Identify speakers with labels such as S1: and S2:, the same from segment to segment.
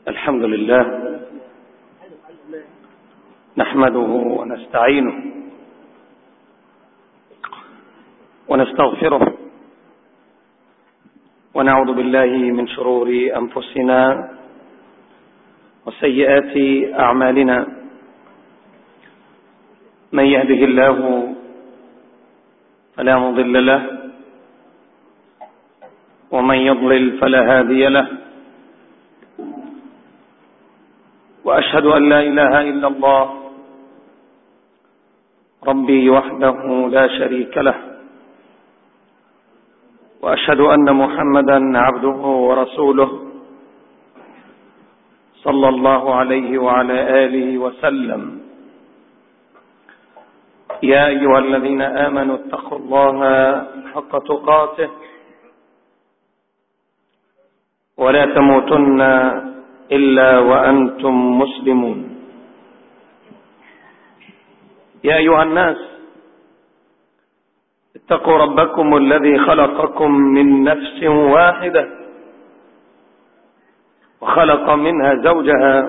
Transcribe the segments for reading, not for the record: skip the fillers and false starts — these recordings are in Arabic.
S1: الحمد لله نحمده ونستعينه ونستغفره ونعوذ بالله من شرور أنفسنا وسيئات أعمالنا. من يهده الله فلا مضل له ومن يضلل فلا هادي له، وأشهد أن لا إله إلا الله ربي وحده لا شريك له، وأشهد أن محمدا عبده ورسوله صلى الله عليه وعلى آله وسلم. يا أيها الذين آمنوا اتقوا الله حق تقاته ولا تموتن إلا وأنتم مسلمون. يا أيها الناس اتقوا ربكم الذي خلقكم من نفس واحدة وخلق منها زوجها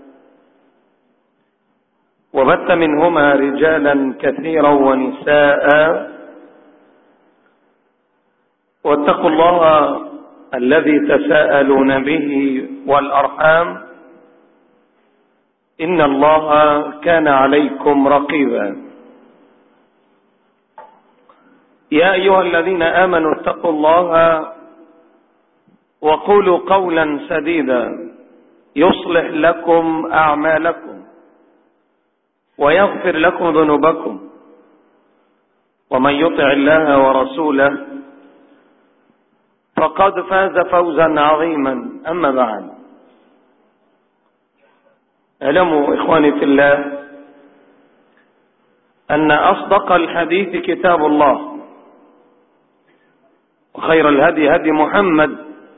S1: وبث منهما رجالا كثيرا ونساء، واتقوا الله الذي تساءلون به والأرحام إن الله كان عليكم رقيبا. يا أيها الذين آمنوا اتقوا الله وقولوا قولا سديدا يصلح لكم أعمالكم ويغفر لكم ذنوبكم، ومن يطع الله ورسوله فقد فاز فوزا عظيما. أما بعد، اعلموا إخواني في الله أن أصدق الحديث كتاب الله، وخير الهدي هدي محمد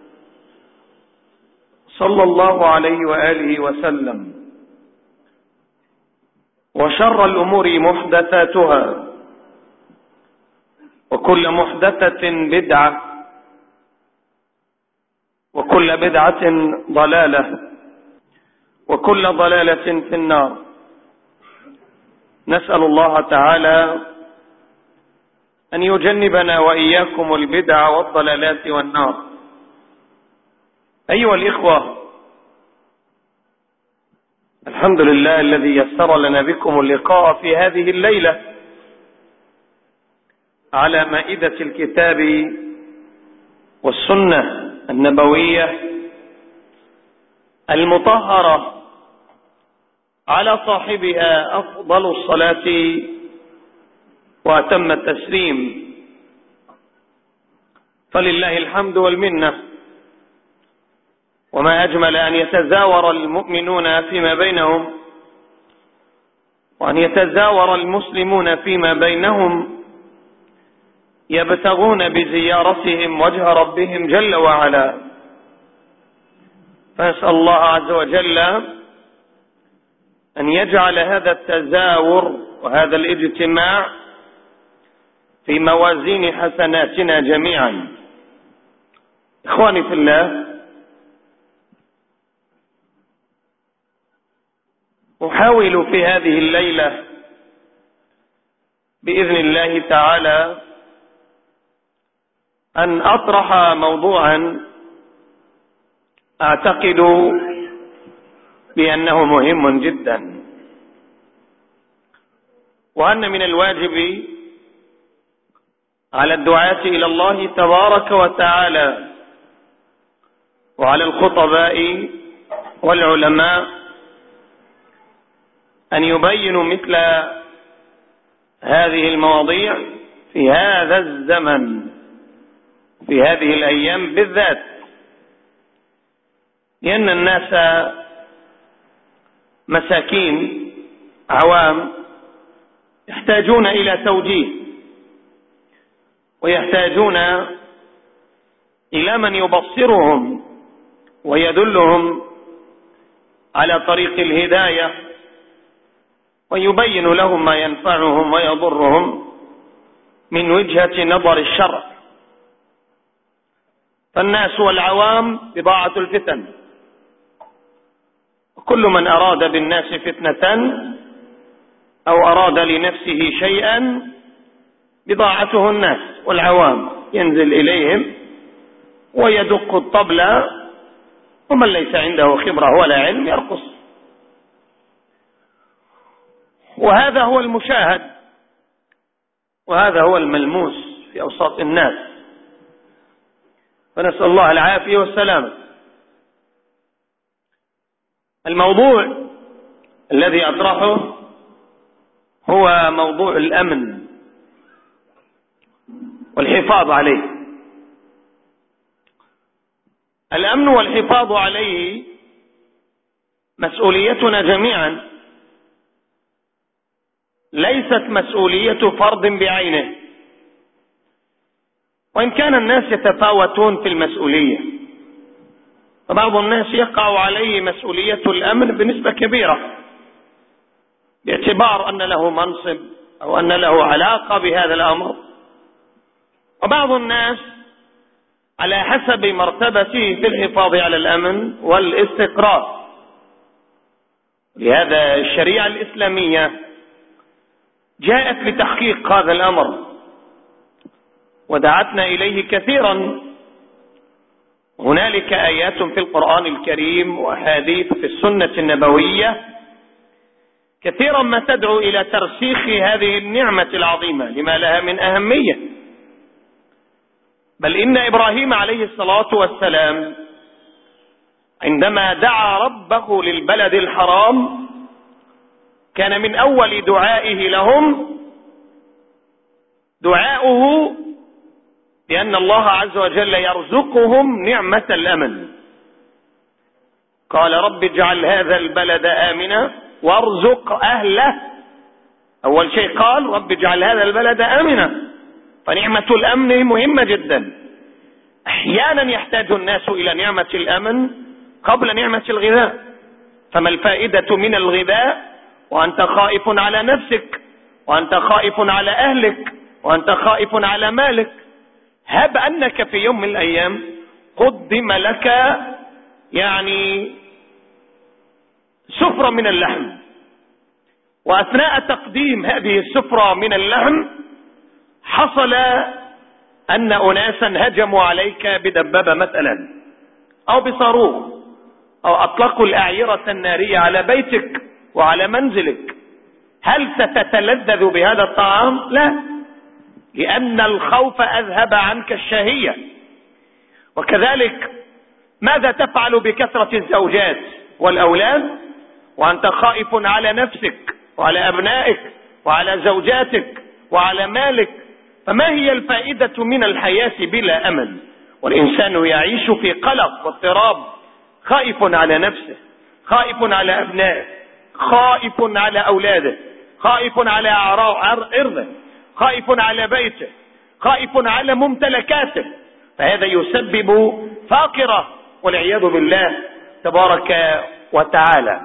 S1: صلى الله عليه وآله وسلم، وشر الأمور محدثاتها، وكل محدثة بدعة، وكل بدعة ضلالة، وكل ضلالة في النار. نسأل الله تعالى أن يجنبنا وإياكم البدع والضلالات والنار. أيها الإخوة، الحمد لله الذي يسر لنا بكم اللقاء في هذه الليلة على مائدة الكتاب والسنة النبوية المطهرة، على صاحبها أفضل الصلاة وأتم التسليم. فلله الحمد والمنة، وما أجمل أن يتزاور المؤمنون فيما بينهم، وأن يتزاور المسلمون فيما بينهم يبتغون بزيارتهم وجه ربهم جل وعلا. فنسأل الله عز وجل أن يجعل هذا التزاور وهذا الاجتماع في موازين حسناتنا جميعا. إخواني في الله، أحاول في هذه الليلة بإذن الله تعالى أن أطرح موضوعا أعتقد بأنه مهم جدا، وأن من الواجب على الدعاة إلى الله تبارك وتعالى وعلى الخطباء والعلماء أن يبينوا مثل هذه المواضيع في هذا الزمن، في هذه الأيام بالذات، لأن الناس مساكين عوام يحتاجون إلى توجيه، ويحتاجون إلى من يبصرهم ويدلهم على طريق الهداية، ويبين لهم ما ينفعهم ويضرهم من وجهة نظر الشرع. فالناس والعوام بضاعة الفتن، كل من أراد بالناس فتنة أو أراد لنفسه شيئا بضاعته الناس والعوام، ينزل إليهم ويدق الطبل، ومن ليس عنده خبرة ولا علم يرقص. وهذا هو المشاهد، وهذا هو الملموس في أوساط الناس، فنسأل الله العافية والسلامة. الموضوع الذي أطرحه هو موضوع الأمن والحفاظ عليه. الأمن والحفاظ عليه مسؤوليتنا جميعا، ليست مسؤولية فرد بعينه، وإن كان الناس يتفاوتون في المسؤولية، فبعض الناس يقع عليه مسؤولية الأمن بنسبة كبيرة باعتبار أن له منصب أو أن له علاقة بهذا الأمر، وبعض الناس على حسب مرتبته في الحفاظ على الأمن والاستقرار. لهذا الشريعة الإسلامية جاءت لتحقيق هذا الأمر ودعتنا إليه كثيرا. هنالك آيات في القرآن الكريم وأحاديث في السنة النبوية كثيرا ما تدعو إلى ترسيخ هذه النعمة العظيمة لما لها من أهمية. بل إن إبراهيم عليه الصلاة والسلام عندما دعا ربه للبلد الحرام كان من أول دعائه لهم دعاؤه بأن الله عز وجل يرزقهم نعمة الأمن. قال رب اجعل هذا البلد آمنا وارزق أهله. أول شيء قال رب اجعل هذا البلد آمنا، فنعمة الأمن مهمة جدا. أحيانا يحتاج الناس إلى نعمة الأمن قبل نعمة الغذاء، فما الفائدة من الغذاء وأنت خائف على نفسك، وأنت خائف على أهلك، وأنت خائف على مالك؟ هب أنك في يوم من الأيام قدم لك سفرة من اللحم، وأثناء تقديم هذه السفرة من اللحم حصل أن أناسا هجموا عليك بدبابة مثلا أو بصاروخ أو أطلقوا الأعيرة النارية على بيتك وعلى منزلك، هل ستتلذذ بهذا الطعام؟ لا، لأن الخوف أذهب عنك الشهية. وكذلك ماذا تفعل بكثرة الزوجات والأولاد وأنت خائف على نفسك وعلى أبنائك وعلى زوجاتك وعلى مالك؟ فما هي الفائدة من الحياة بلا أمن؟ والإنسان يعيش في قلق واضطراب، خائف على نفسه، خائف على أبنائه، خائف على أولاده، خائف على عرضه، خائف على بيته، خائف على ممتلكاته، فهذا يسبب فاقرة والعياذ بالله تبارك وتعالى.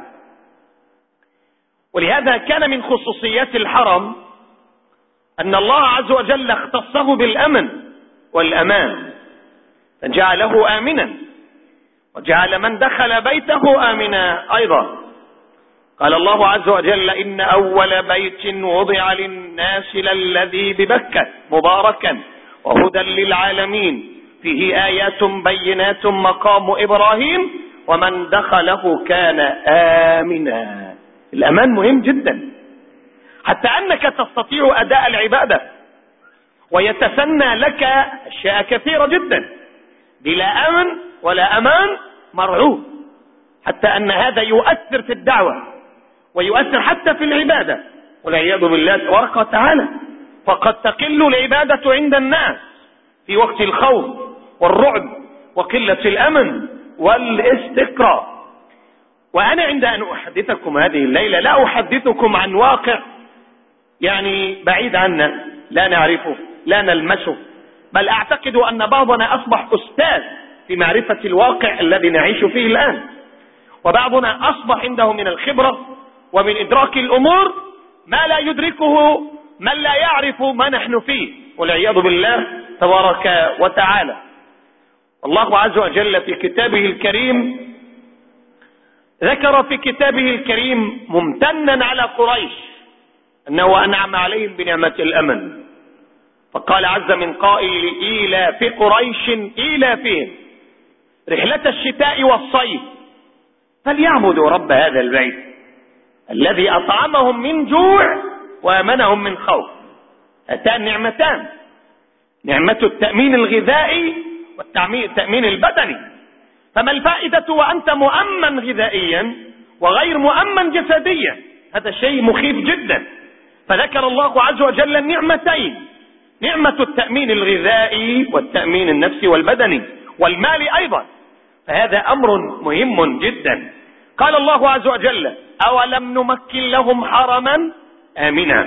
S1: ولهذا كان من خصوصيات الحرم أن الله عز وجل اختصه بالأمن والأمان، فجعله آمنا وجعل من دخل بيته آمنا أيضا. قال الله عز وجل إن أول بيت وضع للناس للذي ببكة مباركا وهدى للعالمين فيه آيات بينات مقام إبراهيم ومن دخله كان آمنا. الأمان مهم جدا، حتى أنك تستطيع أداء العبادة ويتسنى لك أشياء كثيرة جدا. بلا أمن ولا أمان مرعوب، حتى أن هذا يؤثر في الدعوة ويؤثر حتى في العبادة والعياذ بالله تبارك وتعالى. فقد تقل العبادة عند الناس في وقت الخوف والرعب وقلة الأمن والاستقرار. وأنا عند أن أحدثكم هذه الليلة لا أحدثكم عن واقع بعيد عنا، لا نعرفه لا نلمسه، بل أعتقد أن بعضنا أصبح أستاذ في معرفة الواقع الذي نعيش فيه الآن، وبعضنا أصبح عنده من الخبرة ومن إدراك الأمور ما لا يدركه من لا يعرف ما نحن فيه والعياذ بالله تبارك وتعالى. الله عز وجل في كتابه الكريم ذكر في كتابه الكريم ممتنا على قريش أنه أنعم عليهم بنعمة الأمن، فقال عز من قائل: إيلاف قريش إيلافهم رحلة الشتاء والصيف فليعبدوا رب هذا البيت الذي أطعمهم من جوع وأمنهم من خوف. هاتان نعمتان: نعمة التأمين الغذائي والتأمين البدني. فما الفائدة وأنت مؤمن غذائيا وغير مؤمن جسديا؟ هذا شيء مخيف جدا. فذكر الله عز وجل النعمتين: نعمة التأمين الغذائي والتأمين النفسي والبدني والمال أيضا. فهذا أمر مهم جدا. قال الله عز وجل: أولم نمكن لهم حرما آمنا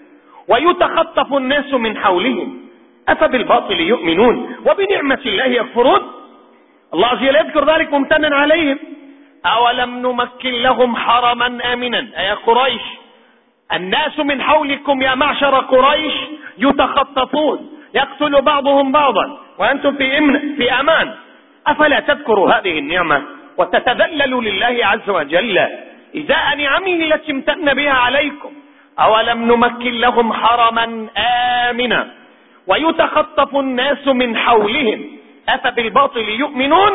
S1: ويتخطف الناس من حولهم أفبالباطل يؤمنون وبنعمة الله يكفرون. الله عز وجل يذكر ذلك ممتنا عليهم. أولم نمكن لهم حرما آمنا، أي قريش، الناس من حولكم يا معشر قريش يتخطفون، يقتل بعضهم بعضا وأنتم في أمان. أفلا تذكروا هذه النعمة وتتذللوا لله عز وجل إزاء نعمه التي امتن بها عليكم؟ أولم نمكن لهم حرما آمنا ويتخطف الناس من حولهم أفبالباطل يؤمنون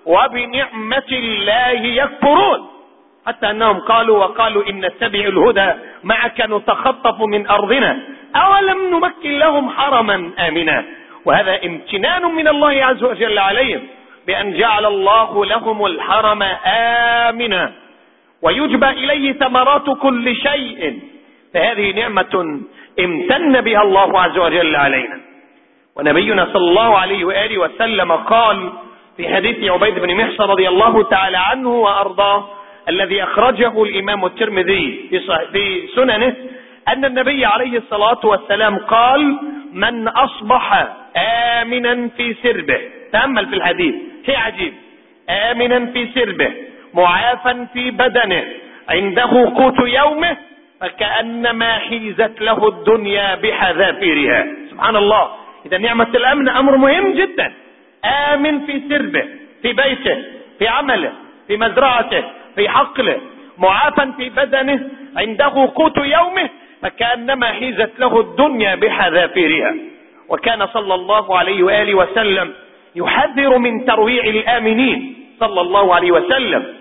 S1: وبنعمة الله يكفرون. حتى أنهم وقالوا إن نتبع الهدى معك نتخطف من أرضنا أولم نمكن لهم حرما آمنا. وهذا امتنان من الله عز وجل عليهم بأن جعل الله لهم الحرم آمنا ويجبى إليه ثمرات كل شيء. فهذه نعمة امتن بها الله عز وجل علينا. ونبينا صلى الله عليه وآله وسلم قال في حديث عبيد بن محصن رضي الله تعالى عنه وأرضاه الذي أخرجه الإمام الترمذي في سننه أن النبي عليه الصلاة والسلام قال: من أصبح آمنا في سربه، تأمل في الحديث شيء عجيب، آمنا في سربه معافا في بدنه عنده قوت يومه فكأنما حيزت له الدنيا بحذافيرها. سبحان الله. إذا نعمة الأمن أمر مهم جدا. آمن في سربه، في بيته، في عمله، في مزرعته، في حقله، معافا في بدنه عنده قوت يومه فكأنما حيزت له الدنيا بحذافيرها. وكان صلى الله عليه وآله وسلم يحذر من ترويع الآمنين صلى الله عليه وسلم.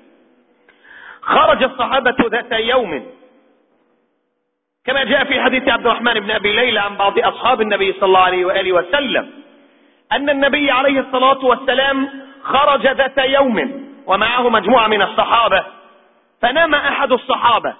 S1: خرج الصحابة ذات يوم كما جاء في حديث عبد الرحمن بن أبي ليلى عن بعض أصحاب النبي صلى الله عليه وآله وسلم أن النبي عليه الصلاة والسلام خرج ذات يوم ومعه مجموعة من الصحابة، فنام أحد الصحابة،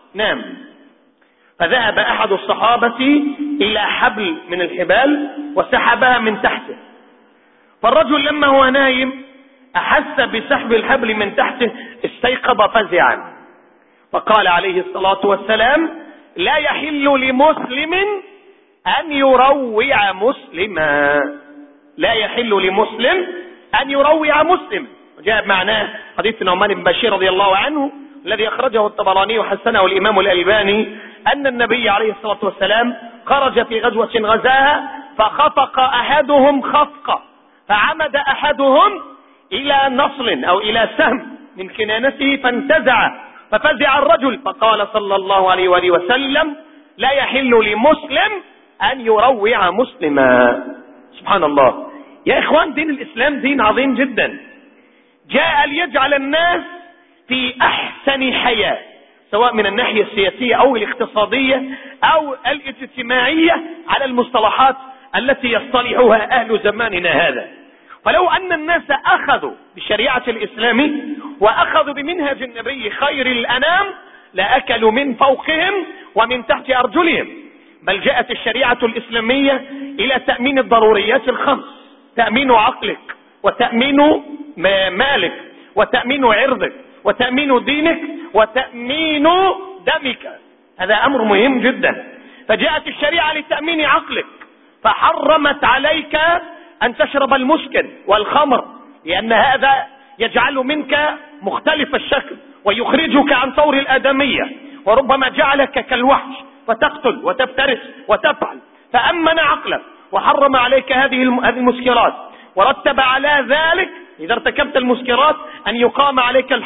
S1: فذهب أحد الصحابة إلى حبل من الحبال وسحبها من تحته. فالرجل لما هو نايم أحس بسحب الحبل من تحته استيقظ فزعا، فقال عليه الصلاة والسلام: لا يحل لمسلم أن يروع مسلما. لا يحل لمسلم أن يروع مسلم. وجاء معناه حديث نعمان بن بشير رضي الله عنه الذي أخرجه الطبراني وحسنه الإمام الألباني أن النبي عليه الصلاة والسلام خرج في غزوة غزاها فخفق أحدهم خفقة فعمد أحدهم إلى نصل أو إلى سهم من كنانته فانتزع ففزع الرجل، فقال صلى الله عليه وآله وسلم: لا يحل لمسلم أن يروع مسلما. سبحان الله. يا إخوان، دين الإسلام دين عظيم جدا، جاء ليجعل الناس في أحسن حياة، سواء من الناحية السياسية أو الاقتصادية أو الاجتماعية على المصطلحات التي يصطلحها أهل زماننا هذا. فلو أن الناس أخذوا بالشريعة الإسلامية وأخذوا بمنهج النبي خير الأنام لأكلوا من فوقهم ومن تحت أرجلهم. بل جاءت الشريعة الإسلامية إلى تأمين الضروريات الخمس: تأمين عقلك، وتأمين مالك، وتأمين عرضك، وتأمين دينك، وتأمين دمك. هذا أمر مهم جدا. فجاءت الشريعة لتأمين عقلك فحرمت عليك أن تشرب المسكر والخمر، لأن هذا يجعل منك مختلف الشكل ويخرجك عن طور الآدمية، وربما جعلك كالوحش فتقتل وتفترس وتفعل. فأمن عقلك وحرم عليك هذه المسكرات، ورتب على ذلك إذا ارتكبت المسكرات أن يقام عليك الحد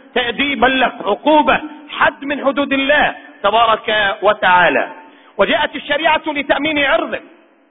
S1: تأديبا لك، عقوبة، حد من حدود الله تبارك وتعالى. وجاءت الشريعة لتأمين عرضه،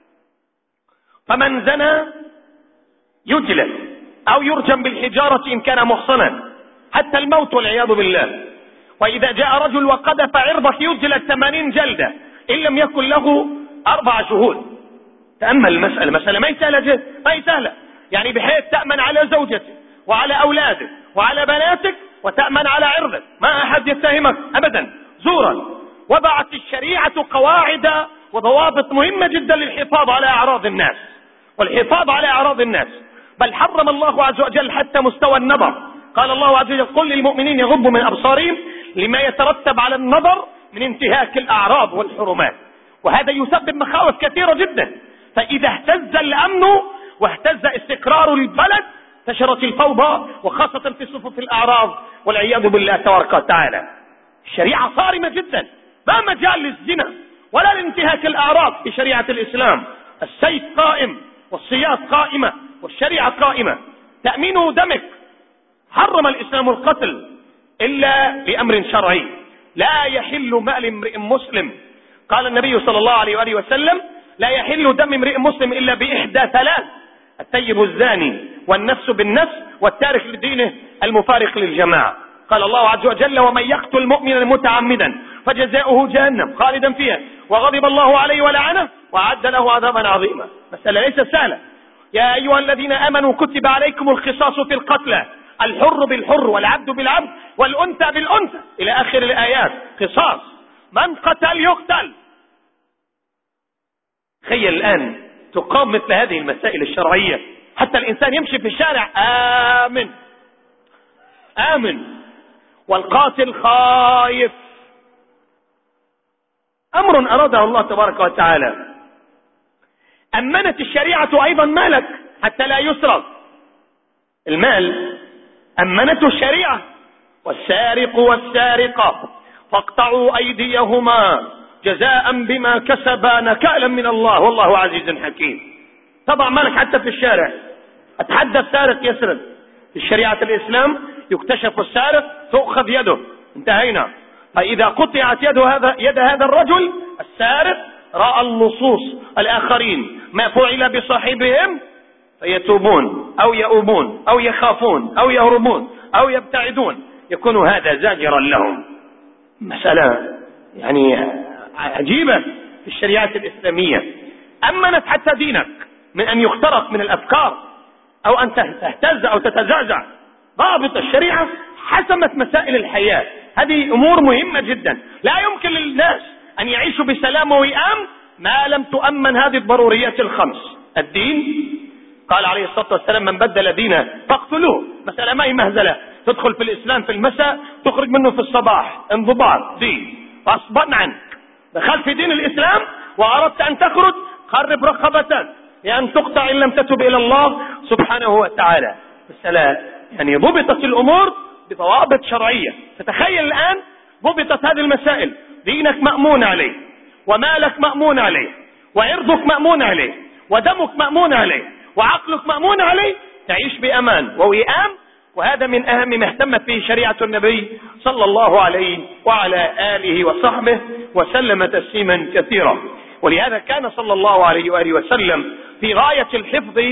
S1: فمن زنى يجلد أو يرجم بالحجارة إن كان محصنا حتى الموت والعياذ بالله. وإذا جاء رجل وقذف عرضك يجلد 80 جلدة إن لم يكن له 4 شهود. تأمل المسألة، مسألة ما هي سهلة، يعني بحيث تأمن على زوجتك وعلى أولادك وعلى بناتك وتأمن على عرضك، ما أحد يتهمك أبدا زورا. وضعت الشريعة قواعد وضوابط مهمة جدا للحفاظ على أعراض الناس والحفاظ على أعراض الناس، بل حرم الله عز وجل حتى مستوى النظر. قال الله عز وجل: قل للمؤمنين يغضوا من أبصارهم لما يترتب على النظر من انتهاك الأعراض والحرمات. وهذا يسبب مخاوف كثيرة جدا، فإذا اهتز الأمن واهتز استقرار البلد انتشرت الفوضى، وخاصة في صفوف الأعراض والعياذ بالله تبارك وتعالى. الشريعة صارمة جدا، لا مجال للزنا ولا لانتهاك الأعراض في شريعة الإسلام. السيف قائم والسياط قائمة والشريعة قائمة. تأمين دمك، حرم الإسلام القتل إلا بأمر شرعي، لا يحل مال امرئ مسلم. قال النبي صلى الله عليه وآله وسلم: لا يحل دم امرئ مسلم إلا بإحدى 3: الثيب الزاني والنفس بالنفس والتارك لدينه المفارق للجماعة. قال الله عز وجل: ومن يقتل مؤمنا متعمدا فجزاؤه جهنم خالدا فيها وغضب الله عليه ولعنه وأعد له عذابا عظيما. مسألة ليست سهلة. يا أيها الذين آمنوا كتب عليكم القصاص في القتلى، الحر بالحر والعبد بالعبد والأنثى بالأنثى إلى آخر الآيات. قصاص، من قتل يقتل. تخيل الآن تقام مثل هذه المسائل الشرعية حتى الإنسان يمشي في الشارع آمن والقاتل خايف. أمر أراده الله تبارك وتعالى. أمنت الشريعة أيضا مالك حتى لا يسرق. المال أمنته الشريعة: والسارق والسارقة فاقطعوا أيديهما جزاء بما كسبا نكالا من الله والله عزيز حكيم. طبعا مالك حتى في الشارع، أتحدى السارق يسرق. في شريعة الإسلام يكتشف السارق تؤخذ يده، انتهينا. فإذا قطعت يد هذا الرجل السارق رأى اللصوص الآخرين ما فعل بصاحبهم فيتوبون أو يؤوبون أو يخافون أو يهربون أو يبتعدون، يكون هذا زاجرا لهم. مسألة يعني عجيبة في الشريعة الإسلامية. أمنت حتى دينك من أن يخترق من الأفكار أو أن تهتز أو تتزعزع. ضابط الشريعة حسمت مسائل الحياة. هذه أمور مهمة جدا، لا يمكن للناس أن يعيشوا بسلام ووئام ما لم تؤمن هذه الضروريات الخمس. الدين، قال عليه الصلاة والسلام: من بدل دينه فاقتلوه. مسألة ما هي مهزلة، تدخل في الإسلام في المساء تخرج منه في الصباح. انضباط دين، غصبا عنك دخلت في دين الإسلام وأردت أن تخرج قرب رقبتك لأن تقطع إن لم تتب إلى الله سبحانه وتعالى. مسألة يعني ضبطت الأمور بضوابط شرعية. فتخيل الآن ضبطت هذه المسائل، دينك مأمون عليه ومالك مأمون عليه وعرضك مأمون عليه ودمك مأمون عليه وعقلك مأمون عليه، تعيش بأمان ووئام. وهذا من أهم ما اهتمت به شريعة النبي صلى الله عليه وعلى آله وصحبه وسلم تسليما كثيرا. ولهذا كان صلى الله عليه وآله وسلم في غاية الحفظ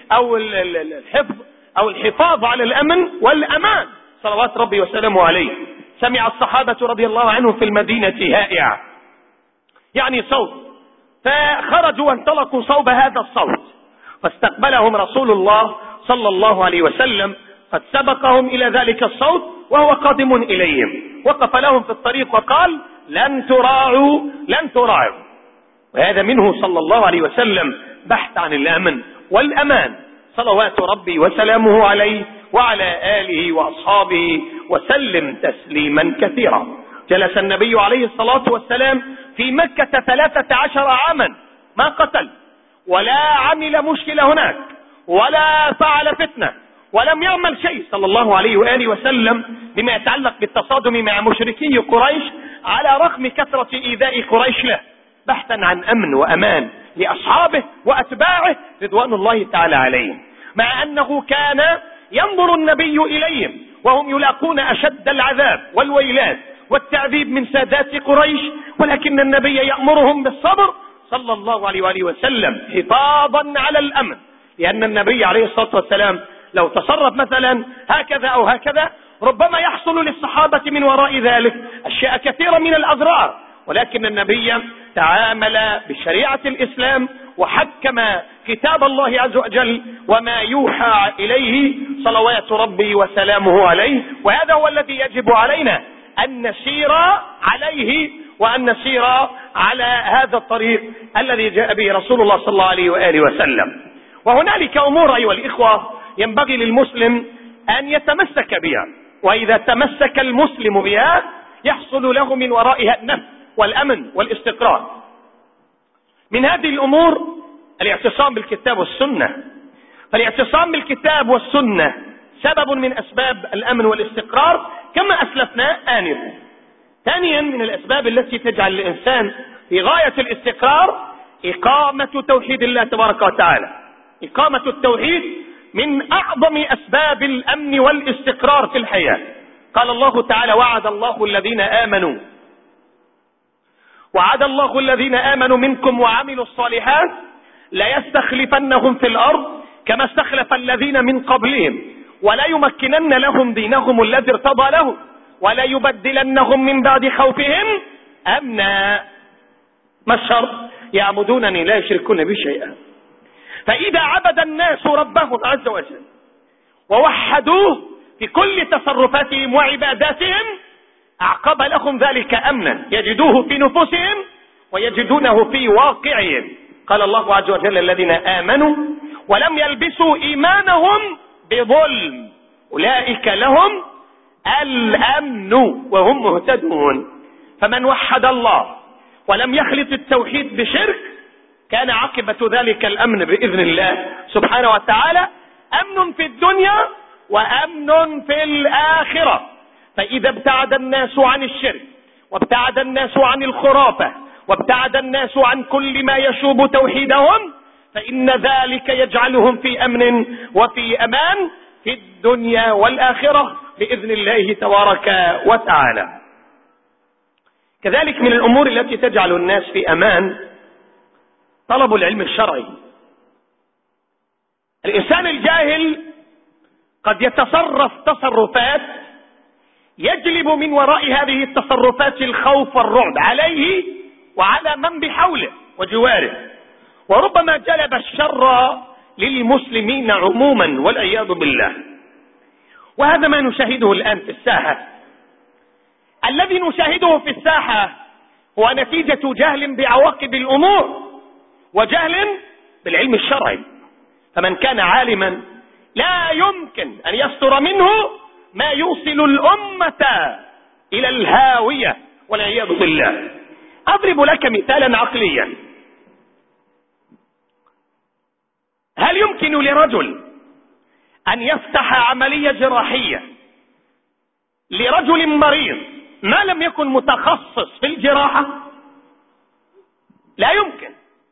S1: أو الحفاظ على الأمن والأمان صلوات ربي وسلامه عليه. سمع الصحابة رضي الله عنهم في المدينة هائعة، يعني صوت، فخرجوا وانطلقوا صوب هذا الصوت، فاستقبلهم رسول الله صلى الله عليه وسلم قد سبقهم إلى ذلك الصوت وهو قادم إليهم. وقف لهم في الطريق وقال: لن تراعوا لن تراعوا. وهذا منه صلى الله عليه وسلم بحث عن الأمن والأمان صلوات ربي وسلامه عليه وعلى آله وأصحابه وسلم تسليما كثيرا. جلس النبي عليه الصلاة والسلام في مكة 13 عاما، ما قتل ولا عمل مشكلة هناك ولا فعل فتنة ولم يعمل شيء صلى الله عليه وآله وسلم بما يتعلق بالتصادم مع مشركي قريش، على رغم كثرة إيذاء قريش له، بحثا عن أمن وأمان لأصحابه وأتباعه رضوان الله تعالى عليهم. مع أنه كان ينظر النبي إليهم وهم يلاقون أشد العذاب والويلات والتعذيب من سادات قريش، ولكن النبي يأمرهم بالصبر صلى الله عليه وآله وسلم حفاظا على الأمن، لأن النبي عليه الصلاة والسلام لو تصرف مثلا هكذا أو هكذا ربما يحصل للصحابة من وراء ذلك أشياء كثيرة من الأضرار، ولكن النبي تعامل بشريعة الإسلام وحكم كتاب الله عز وجل وما يوحى إليه صلوات ربي وسلامه عليه. وهذا هو الذي يجب علينا أن نسير عليه وأن نسير على هذا الطريق الذي جاء به رسول الله صلى الله عليه وآله وسلم. وهنالك أمور أيها الإخوة ينبغي للمسلم أن يتمسك بها، وإذا تمسك المسلم بها يحصل له من ورائها النفع والأمن والاستقرار. من هذه الأمور الاعتصام بالكتاب والسنة، فالاعتصام بالكتاب والسنة سبب من أسباب الأمن والاستقرار كما أسلفنا آنفا. ثانيا من الأسباب التي تجعل الإنسان في غاية الاستقرار إقامة توحيد الله تبارك وتعالى. إقامة التوحيد من أعظم أسباب الأمن والاستقرار في الحياة. قال الله تعالى: وعد الله الذين آمنوا منكم وعملوا الصالحات ليستخلفنهم في الأرض كما استخلف الذين من قبلهم ولا يمكنن لهم دينهم الذي ارتضى لهم ولا يبدلنهم من بعد خوفهم أمنا. ما الشرط؟ يعبدونني لا يشركون بي شيئا. فإذا عبد الناس ربهم عز وجل ووحدوه في كل تصرفاتهم وعباداتهم أعقب لهم ذلك أمنا يجدوه في نفوسهم ويجدونه في واقعهم. قال الله عز وجل: الذين آمنوا ولم يلبسوا إيمانهم بظلم أولئك لهم الأمن وهم مهتدون. فمن وحد الله ولم يخلط التوحيد بشرك كان عاقبة ذلك الأمن بإذن الله سبحانه وتعالى، أمن في الدنيا وأمن في الآخرة. فإذا ابتعد الناس عن الشرك وابتعد الناس عن الخرافة وابتعد الناس عن كل ما يشوب توحيدهم فإن ذلك يجعلهم في أمن وفي أمان في الدنيا والآخرة بإذن الله تبارك وتعالى. كذلك من الأمور التي تجعل الناس في أمان طلب العلم الشرعي. الإنسان الجاهل قد يتصرف تصرفات يجلب من وراء هذه التصرفات الخوف والرعب عليه وعلى من بحوله وجواره، وربما جلب الشر للمسلمين عموما والعياذ بالله. وهذا ما نشاهده الآن في الساحة. الذي نشاهده في الساحة هو نتيجة جهل بعواقب الأمور وجهل بالعلم الشرعي. فمن كان عالما لا يمكن أن يصدر منه ما يوصل الأمة إلى الهاوية والعياذ بالله. أضرب لك مثالا عقليا. هل يمكن لرجل أن يفتح عملية جراحية لرجل مريض ما لم يكن متخصص في الجراحة؟ لا يمكن،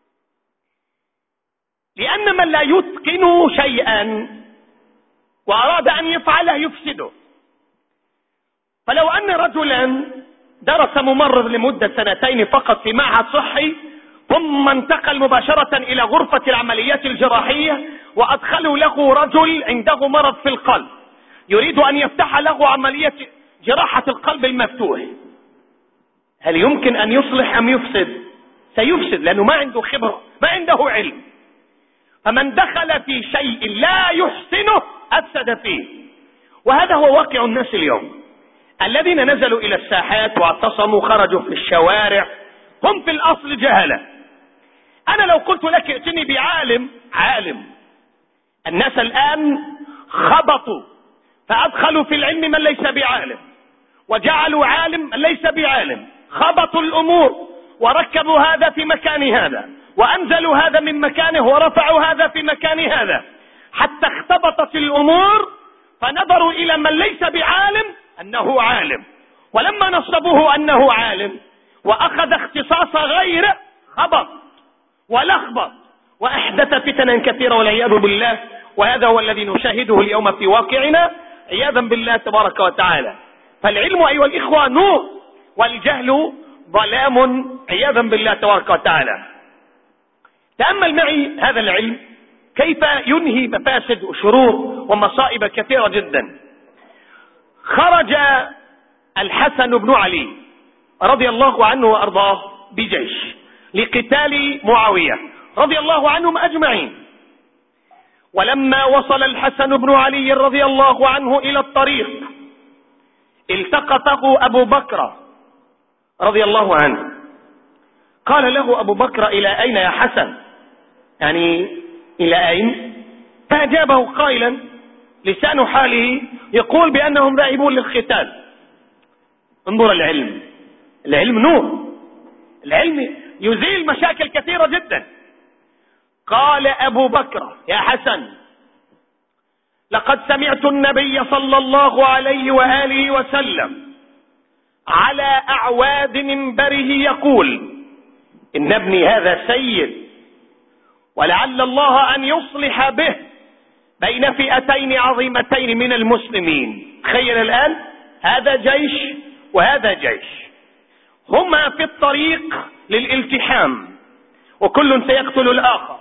S1: لأن من لا يتقن شيئا وأراد أن يفعله يفسده. فلو أن رجلا درس ممرض لمدة 2 فقط في معهد صحي ثم انتقل مباشرة إلى غرفة العمليات الجراحية وأدخلوا له رجل عنده مرض في القلب يريد أن يفتح له عملية جراحة القلب المفتوح، هل يمكن أن يصلح أم يفسد؟ سيفسد، لأنه ما عنده خبرة، ما عنده علم. فمن دخل في شيء لا يحسنه أفسد فيه. وهذا هو واقع الناس اليوم. الذين نزلوا إلى الساحات واعتصموا خرجوا في الشوارع هم في الأصل جهلة. أنا لو قلت لك ائتني بعالم، عالم، الناس الآن خبطوا فأدخلوا في العلم من ليس بعالم وجعلوا عالم من ليس بعالم، خبطوا الأمور وركبوا هذا في مكان هذا وأنزلوا هذا من مكانه ورفعوا هذا في مكان هذا حتى اختبطت الأمور، فنظروا إلى من ليس بعالم أنه عالم، ولما نصبوه أنه عالم وأخذ اختصاص غيره خبط ولخبط وأحدث فتنا كثيرة والعياذ بالله. وهذا هو الذي نشاهده اليوم في واقعنا. عياذا بالله تبارك وتعالى. فالعلم أيها الإخوة نور، والجهل ظلام عياذا بالله تبارك وتعالى. تأمل معي هذا العلم كيف ينهي مفاسد وشرور ومصائب كثيرة جدا. خرج الحسن بن علي رضي الله عنه وأرضاه بجيش لقتال معاوية رضي الله عنهم أجمعين. ولما وصل الحسن بن علي رضي الله عنه إلى الطريق التقطه أبو بكر رضي الله عنه. قال له أبو بكر: إلى أين يا حسن؟ يعني إلى أين؟ فأجابه قائلا لسان حاله يقول بأنهم ذاهبون للقتال. انظر العلم، العلم نور، العلم يزيل مشاكل كثيرة جدا. قال أبو بكر: يا حسن، لقد سمعت النبي صلى الله عليه وآله وسلم على أعواد منبره يقول: إن ابني هذا سيد، ولعل الله أن يصلح به بين فئتين عظيمتين من المسلمين. تخيل الآن، هذا جيش وهذا جيش، هما في الطريق للالتحام وكل سيقتل الآخر.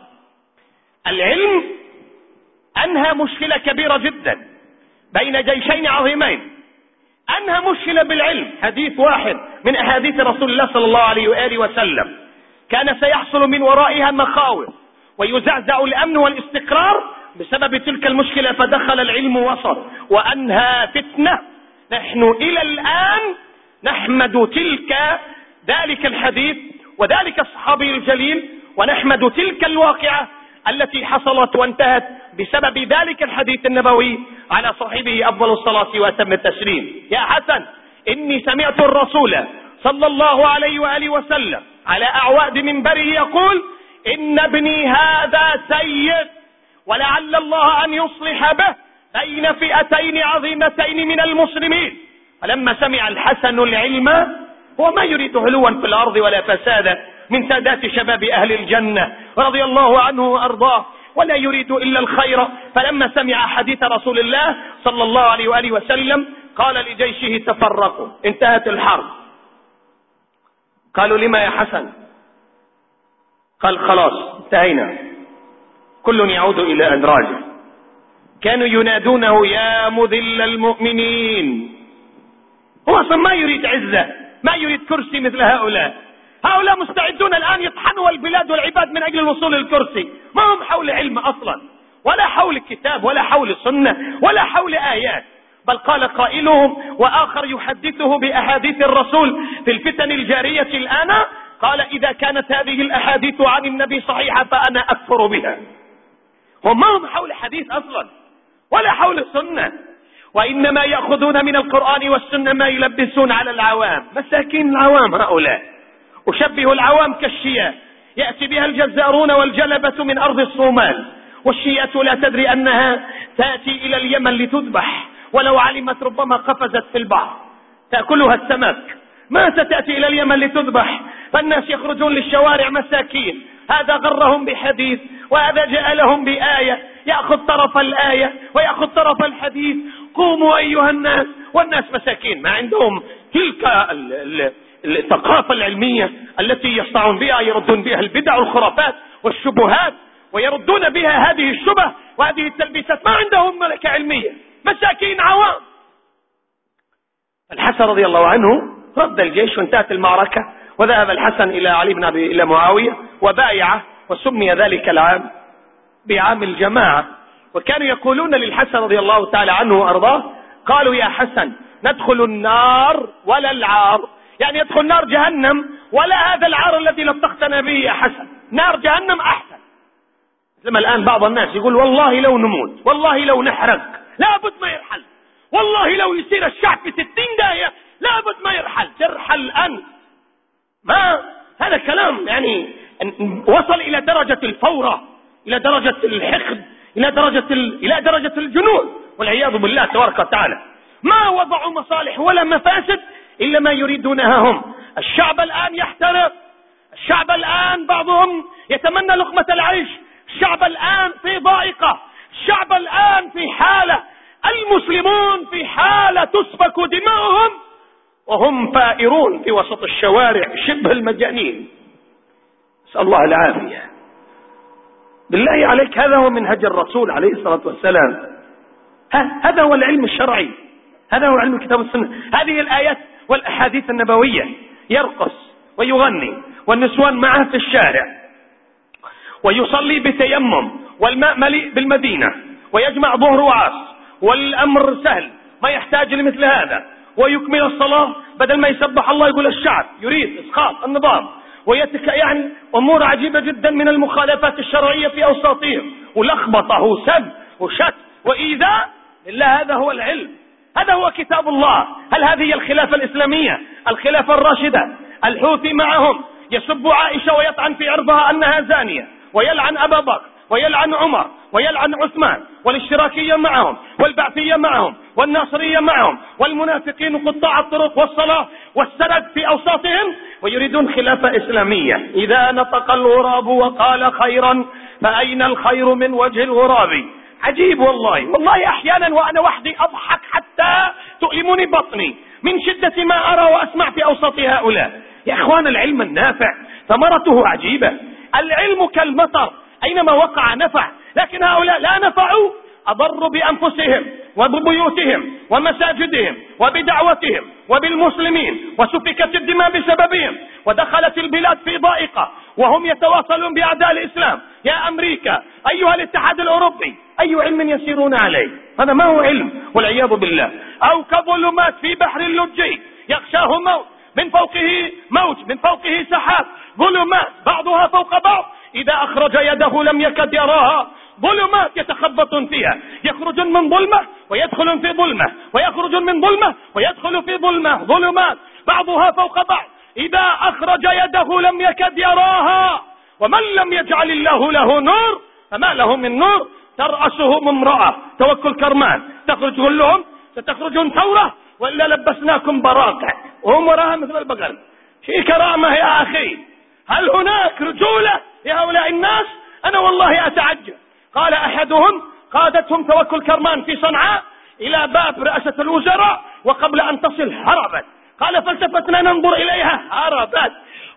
S1: العلم أنهى مشكلة كبيرة جدا بين جيشين عظيمين، أنهى مشكلة بالعلم. حديث واحد من أحاديث رسول الله صلى الله عليه وآله وسلم كان سيحصل من ورائها مخاوف ويزعزع الأمن والاستقرار بسبب تلك المشكلة، فدخل العلم وسط وأنهى فتنة. نحن إلى الآن نحمد ذلك الحديث وذلك الصحابي الجليل، ونحمد تلك الواقعة التي حصلت وانتهت بسبب ذلك الحديث النبوي على صاحبه أفضل الصلاة وأتم التسليم. يا حسن، إني سمعت الرسول صلى الله عليه وآله وسلم على أعواد منبره يقول: إن ابني هذا سيد، ولعل الله أن يصلح به بين فئتين عظيمتين من المسلمين. فلما سمع الحسن العلم، هو ما يريد علوا في الأرض ولا فسادا، من سادات شباب أهل الجنة رضي الله عنه وأرضاه، ولا يريد إلا الخير. فلما سمع حديث رسول الله صلى الله عليه وآله وسلم قال لجيشه: تفرقوا، انتهت الحرب. قالوا: لما يا حسن؟ قال: خلاص انتهينا، كل يعود إلى أدراجه. كانوا ينادونه: يا مذل المؤمنين. هو أصلا ما يريد عزة، ما يريد كرسي مثل هؤلاء. هؤلاء مستعدون الآن يطحنوا البلاد والعباد من أجل الوصول للكرسي، ما هم حول علم أصلا، ولا حول كتاب، ولا حول سنة، ولا حول آيات. بل قال قائلهم وآخر يحدثه بأحاديث الرسول في الفتن الجارية الآن، قال: إذا كانت هذه الأحاديث عن النبي صحيحة فأنا أكفر بها. وما هم حول حديث أصلا ولا حول سنة، وإنما يأخذون من القرآن والسنة ما يلبسون على العوام. مساكين العوام هؤلاء، أشبه العوام كالشياء يأتي بها الجزارون والجلبة من أرض الصومال، والشياء لا تدري أنها تأتي إلى اليمن لتذبح، ولو علمت ربما قفزت في البحر تأكلها السمك. ما ستأتي إلى اليمن لتذبح، فالناس يخرجون للشوارع مساكين. هذا غرهم بحديث، وهذا جاء لهم بآية، يأخذ طرف الآية ويأخذ طرف الحديث. قوموا أيها الناس، والناس مساكين ما عندهم تلك الثقافة العلمية التي يصنعون بها، يردون بها البدع والخرافات والشبهات، ويردون بها هذه الشبه وهذه التلبيسات. ما عندهم ملكة علمية، مساكين عوام. الحسن رضي الله عنه رد الجيش وانتهت المعركة، وذهب الحسن إلى معاوية وبايعه، وسمي ذلك العام بعام الجماعة. وكانوا يقولون للحسن رضي الله تعالى عنه وأرضاه، قالوا: يا حسن، ندخل النار ولا العار، يعني يدخل نار جهنم ولا هذا العار الذي لطختنا به يا حسن، نار جهنم أحسن. لما الآن بعض الناس يقول: والله لو نموت، والله لو نحرق، لابد ما يرحل، والله لو يصير الشعب في 60 داهية لابد ما يرحل. ترحل أنت؟ ما هذا كلام يعني وصل إلى درجة الفورة، إلى درجة الحقد، إلى درجة الجنون والعياذ بالله تبارك وتعالى. ما وضعوا مصالح ولا مفاسد إلا ما يريدونها هم. الشعب الآن يحترق، الشعب الآن بعضهم يتمنى لقمة العيش، الشعب الآن في ضائقة، الشعب الآن في حالة المسلمون في حالة تسفك دماؤهم وهم فائرون في وسط الشوارع شبه المجانين، نسأل الله العافية. بالله عليك، هذا هو منهج الرسول عليه الصلاة والسلام، هذا هو العلم الشرعي، هذا هو علم الكتاب والسنة. هذه الآيات والأحاديث النبوية. يرقص ويغني والنسوان معه في الشارع، ويصلي بتيمم والماء مليء بالمدينة، ويجمع ظهر وعصر والأمر سهل، ما يحتاج لمثل هذا، ويكمل الصلاة بدل ما يسبح الله يقول الشعب يريد إسقاط النظام، يعني أمور عجيبة جدا من المخالفات الشرعية في أوساطهم، ولخبطة وسب وشك وإيذاء لله. هذا هو العلم، هذا هو كتاب الله. هل هذه الخلافة الإسلامية الخلافة الراشدة؟ الحوثي معهم يسب عائشة ويطعن في عرضها أنها زانية، ويلعن أبا بكر ويلعن عمر ويلعن عثمان، والاشتراكية معهم والبعثية معهم والناصرية معهم، والمنافقين قطاع الطرق والصلاة والسرد في أوساطهم، ويريدون خلافة إسلامية. إذا نطق الغراب وقال خيرا فأين الخير من وجه الغراب؟ عجيب والله أحيانا وأنا وحدي أضحك حتى تؤلمني بطني من شدة ما أرى وأسمع في أوساط هؤلاء. يا إخوان، العلم النافع ثمرته عجيبة. العلم كالمطر، أينما وقع نفع، لكن هؤلاء لا نفعوا، أضروا بأنفسهم وببيوتهم ومساجدهم وبدعوتهم وبالمسلمين، وسفكت الدماء بسببهم، ودخلت البلاد في ضائقة، وهم يتواصلون بأعداء الإسلام. يا أمريكا، أيها الاتحاد الأوروبي، أي علم يسيرون عليه؟ هذا ما هو علم والعياذ بالله. أو كظلمات في بحر اللجي يغشاه موت، من فوقه موج، من فوقه سحاب، ظلمات بعضها فوق بعض، إذا أخرج يده لم يكد يراها، ظلمات يتخبطون فيها، يخرج من ظلمة ويدخل في ظلمة، ويخرج من ظلمة ويدخل في ظلمة، ظلمات بعضها فوق بعض، إذا أخرج يده لم يكد يراها. ومن لم يجعل الله له نور فما له من نور. ترأسهم امرأة توكل كرمان، تخرج لهم ستخرجون ثورة وإلا لبسناكم براقع، وهم وراها مثل البقر. في كرامة يا أخي، هل هناك رجولة لهؤلاء الناس؟ أنا والله أتعجب. قال أحدهم قادتهم توكل كرمان في صنعاء إلى باب رئاسة الوزراء، وقبل أن تصل هربت. قال فالتفتنا ننظر إليها هربت،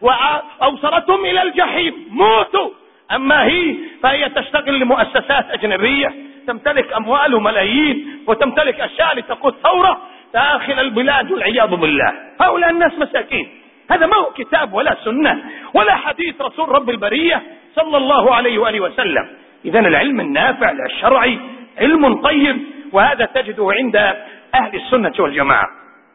S1: وأوصلتهم إلى الجحيم موتوا. أما هي فهي تشتغل لمؤسسات أجنبية تمتلك أموال وملايين، وتمتلك أشياء لتقود ثورة داخل البلاد والعياذ بالله. هؤلاء الناس مساكين. هذا ما هو كتاب ولا سنة ولا حديث رسول رب البرية صلى الله عليه وآله وسلم. إذن العلم النافع الشرعي علم طيب، وهذا تجده عند أهل السنة والجماعة.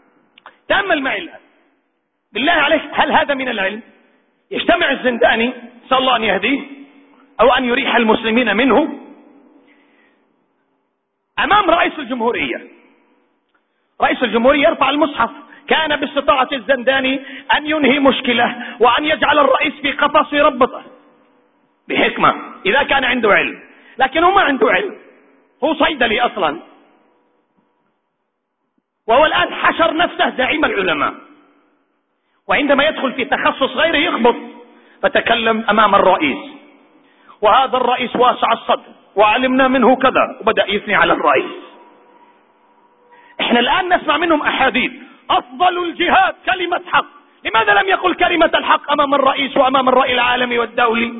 S1: تأمل معي الآن، بالله عليك، هل هذا من العلم؟ يجتمع الزنداني صلى الله أن يهديه أو أن يريح المسلمين منه أمام رئيس الجمهورية. رئيس الجمهورية يرفع المصحف. كان باستطاعة الزنداني أن ينهي مشكلة وأن يجعل الرئيس في قفص ويربطه بحكمة إذا كان عنده علم، لكن هو ما عنده علم، هو صيدلي أصلا، وهو الآن حشر نفسه زعيم العلماء، وعندما يدخل في تخصص غيره يخبط. فتكلم أمام الرئيس، وهذا الرئيس واسع الصدر وعلمنا منه كذا، وبدأ يثني على الرئيس. احنا الآن نسمع منهم أحاديث أفضل الجهاد كلمة حق. لماذا لم يقل كلمة الحق أمام الرئيس وأمام الرأي العالمي والدولي؟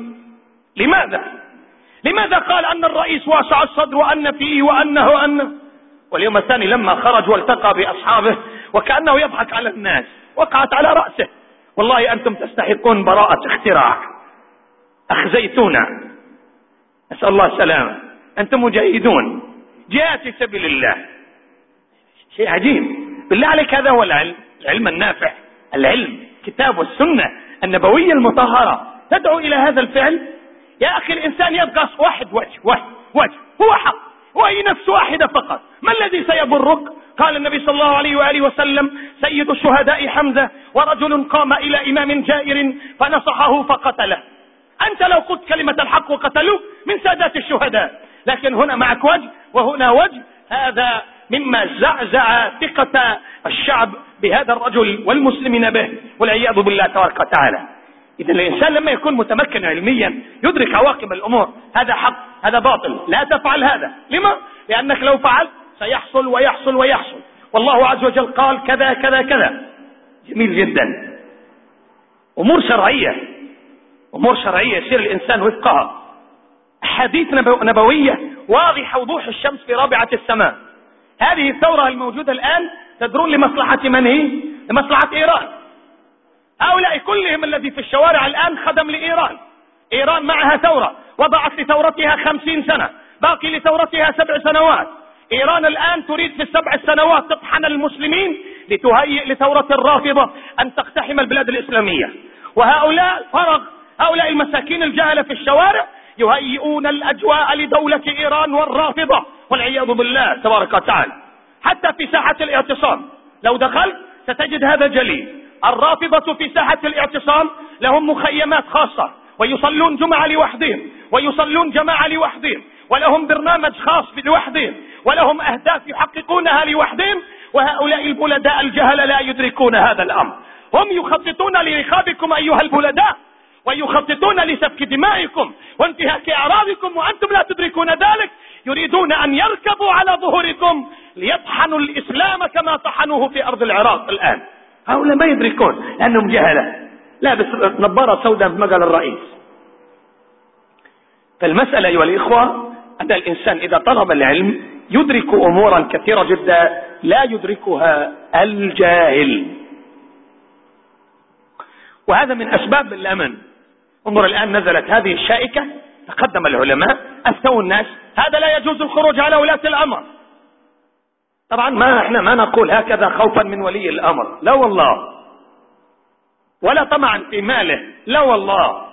S1: لماذا قال أن الرئيس واسع الصدر وأن فيه وأنه واليوم الثاني لما خرج والتقى بأصحابه وكأنه يضحك على الناس، وقعت على رأسه. والله أنتم تستحقون براءة اختراع، أخزيتونا، نسأل الله السلامة. أنتم مجاهدون جهاد في سبيل الله، شيء عجيب. بالله عليك، هذا هو العلم النافع، العلم كتاب والسنة النبوية المطهرة تدعو إلى هذا الفعل. يا أخي، الإنسان يبقى واحد وجه هو حق، وهي نفس واحدة فقط، ما الذي سيضرك؟ قال النبي صلى الله عليه وآله وسلم: سيد الشهداء حمزة، ورجل قام إلى إمام جائر فنصحه فقتله. أنت لو قلت كلمة الحق وقتلوه من سادات الشهداء، لكن هنا معك وجه وهنا وجه. هذا مما زعزع ثقة الشعب بهذا الرجل والمسلمين به، والعياذ بالله تبارك وتعالى. إذا الإنسان لما يكون متمكن علميا يدرك عواقب الأمور، هذا حق، هذا باطل، لا تفعل هذا. لما؟ لأنك لو فعلت سيحصل ويحصل ويحصل، والله عز وجل قال كذا كذا كذا. جميل جدا. أمور شرعية، أمور شرعية يسير الإنسان وفقها. حديث نبوية واضحة وضوح الشمس في رابعة السماء. هذه الثورة الموجودة الآن تدرون لمصلحة من هي؟ لمصلحة إيران. هؤلاء كلهم الذي في الشوارع الآن خدم لإيران. إيران معها ثورة، وضعت لثورتها 50 سنة، باقي لثورتها 7 سنوات. إيران الآن تريد في ال7 سنوات تطحن المسلمين لتهيئ لثورة الرافضة أن تقتحم البلاد الإسلامية. وهؤلاء فرغ، هؤلاء المساكين الجهلة في الشوارع يهيئون الأجواء لدولة إيران والرافضة والعياذ بالله تبارك وتعالى. حتى في ساحة الاعتصام لو دخلت ستجد هذا جلي. الرافضة في ساحة الاعتصام لهم مخيمات خاصة، ويصلون جمعة لوحدهم، ويصلون جماعة لوحدهم، ولهم برنامج خاص لوحدهم، ولهم أهداف يحققونها لوحدهم. وهؤلاء البلداء الجهل لا يدركون هذا الأمر. هم يخططون لرخابكم أيها البلداء، ويخططون لسفك دمائكم وانتهاك أعراضكم، وأنتم لا تدركون ذلك. يريدون أن يركبوا على ظهوركم ليطحنوا الإسلام كما طحنوه في أرض العراق الآن. هؤلاء ما يدركون لأنهم جهلة، لابس نظارة سوداء في مقال الرئيس. فالمسألة أيها الإخوة أن الإنسان إذا طلب العلم يدرك أمورا كثيرة جدا لا يدركها الجاهل، وهذا من أسباب الأمن. انظر الآن نزلت هذه الشائكة، تقدم العلماء أفتوا الناس هذا لا يجوز الخروج على ولاة الأمر. طبعا احنا ما نقول هكذا خوفا من ولي الأمر، لا والله، ولا طمعا في ماله، لا والله،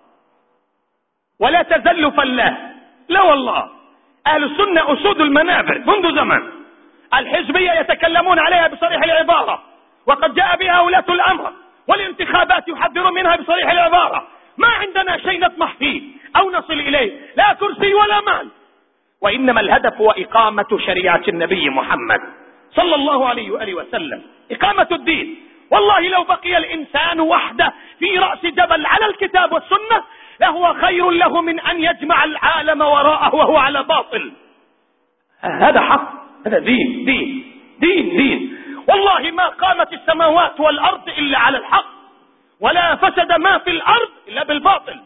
S1: ولا تزلفا له، لا والله. أهل السنة أسود المنابر منذ زمن. الحزبية يتكلمون عليها بصريح العبارة، وقد جاء بها ولاة الأمر، والانتخابات يحذرون منها بصريح العبارة. ما عندنا شيء نطمح فيه أو نصل إليه، لا كرسي ولا مال، وإنما الهدف هو إقامة شريعة النبي محمد صلى الله عليه وآله وسلم، إقامة الدين. والله لو بقي الإنسان وحده في رأس جبل على الكتاب والسنة لهو خير له من أن يجمع العالم وراءه وهو على باطل. هذا حق، هذا دين دين دين دين. والله ما قامت السماوات والأرض إلا على الحق، ولا فسد ما في الأرض إلا بالباطل.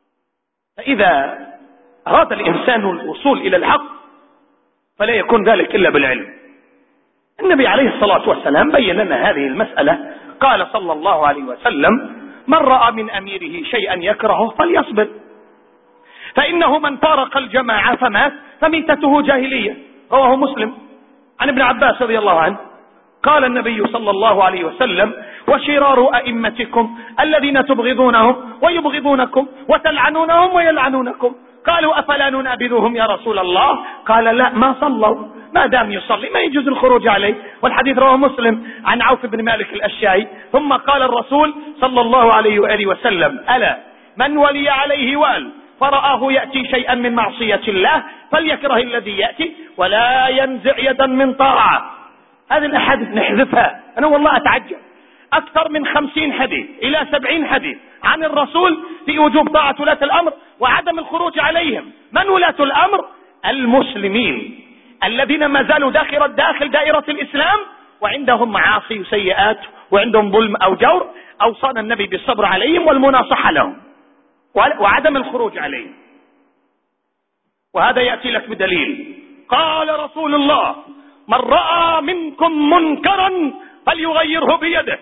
S1: فإذا أراد الإنسان الوصول إلى الحق فلا يكون ذلك إلا بالعلم. النبي عليه الصلاة والسلام بين لنا هذه المسألة، قال صلى الله عليه وسلم: من رأى من أميره شيئا يكرهه فليصبر، فإنه من فارق الجماعة فمات فميتته جاهلية. رواه مسلم. عن ابن عباس رضي الله عنه قال النبي صلى الله عليه وسلم: وشرار أئمتكم الذين تبغضونهم ويبغضونكم وتلعنونهم ويلعنونكم. قالوا: أفلا ننابذهم يا رسول الله؟ قال: لا، ما صلوا، ما دام يصلي ما يجوز الخروج عليه. والحديث رواه مسلم عن عوف بن مالك الأشجعي. ثم قال الرسول صلى الله عليه وآله وسلم: ألا من ولي عليه وال فرآه يأتي شيئا من معصية الله فليكره الذي يأتي ولا ينزع يدا من طاعة. هذه الأحاديث نحذفها. أنا والله أتعجب، أكثر من 50 حديث إلى 70 حديث عن الرسول في وجوب طاعة ولاة الأمر وعدم الخروج عليهم. من ولاة الأمر؟ المسلمين الذين ما زالوا داخل دائرة الإسلام وعندهم معاصي وسيئات وعندهم ظلم أو جور. أوصانا النبي بالصبر عليهم والمناصحة لهم وعدم الخروج عليهم. وهذا يأتي لك بدليل. قال رسول الله: من رأى منكم منكرا فليغيره بيده.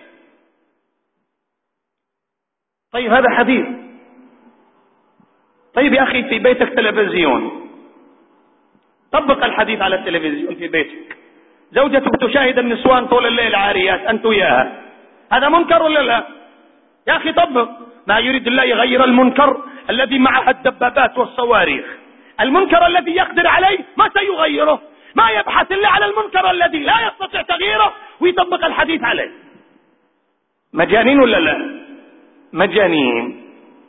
S1: طيب هذا حديث. طيب يا أخي في بيتك تلفزيون، طبق الحديث على التلفزيون في بيتك. زوجتك تشاهد النسوان طول الليل عاريات أنت وياها، هذا منكر ولا لا؟ يا أخي طبق. ما يريد الله يغير المنكر الذي معها الدبابات والصواريخ. المنكر الذي يقدر عليه ما سيغيره، ما يبحث إلا على المنكر الذي لا يستطيع تغييره ويطبق الحديث عليه. مجانين ولا لا؟ مجانين.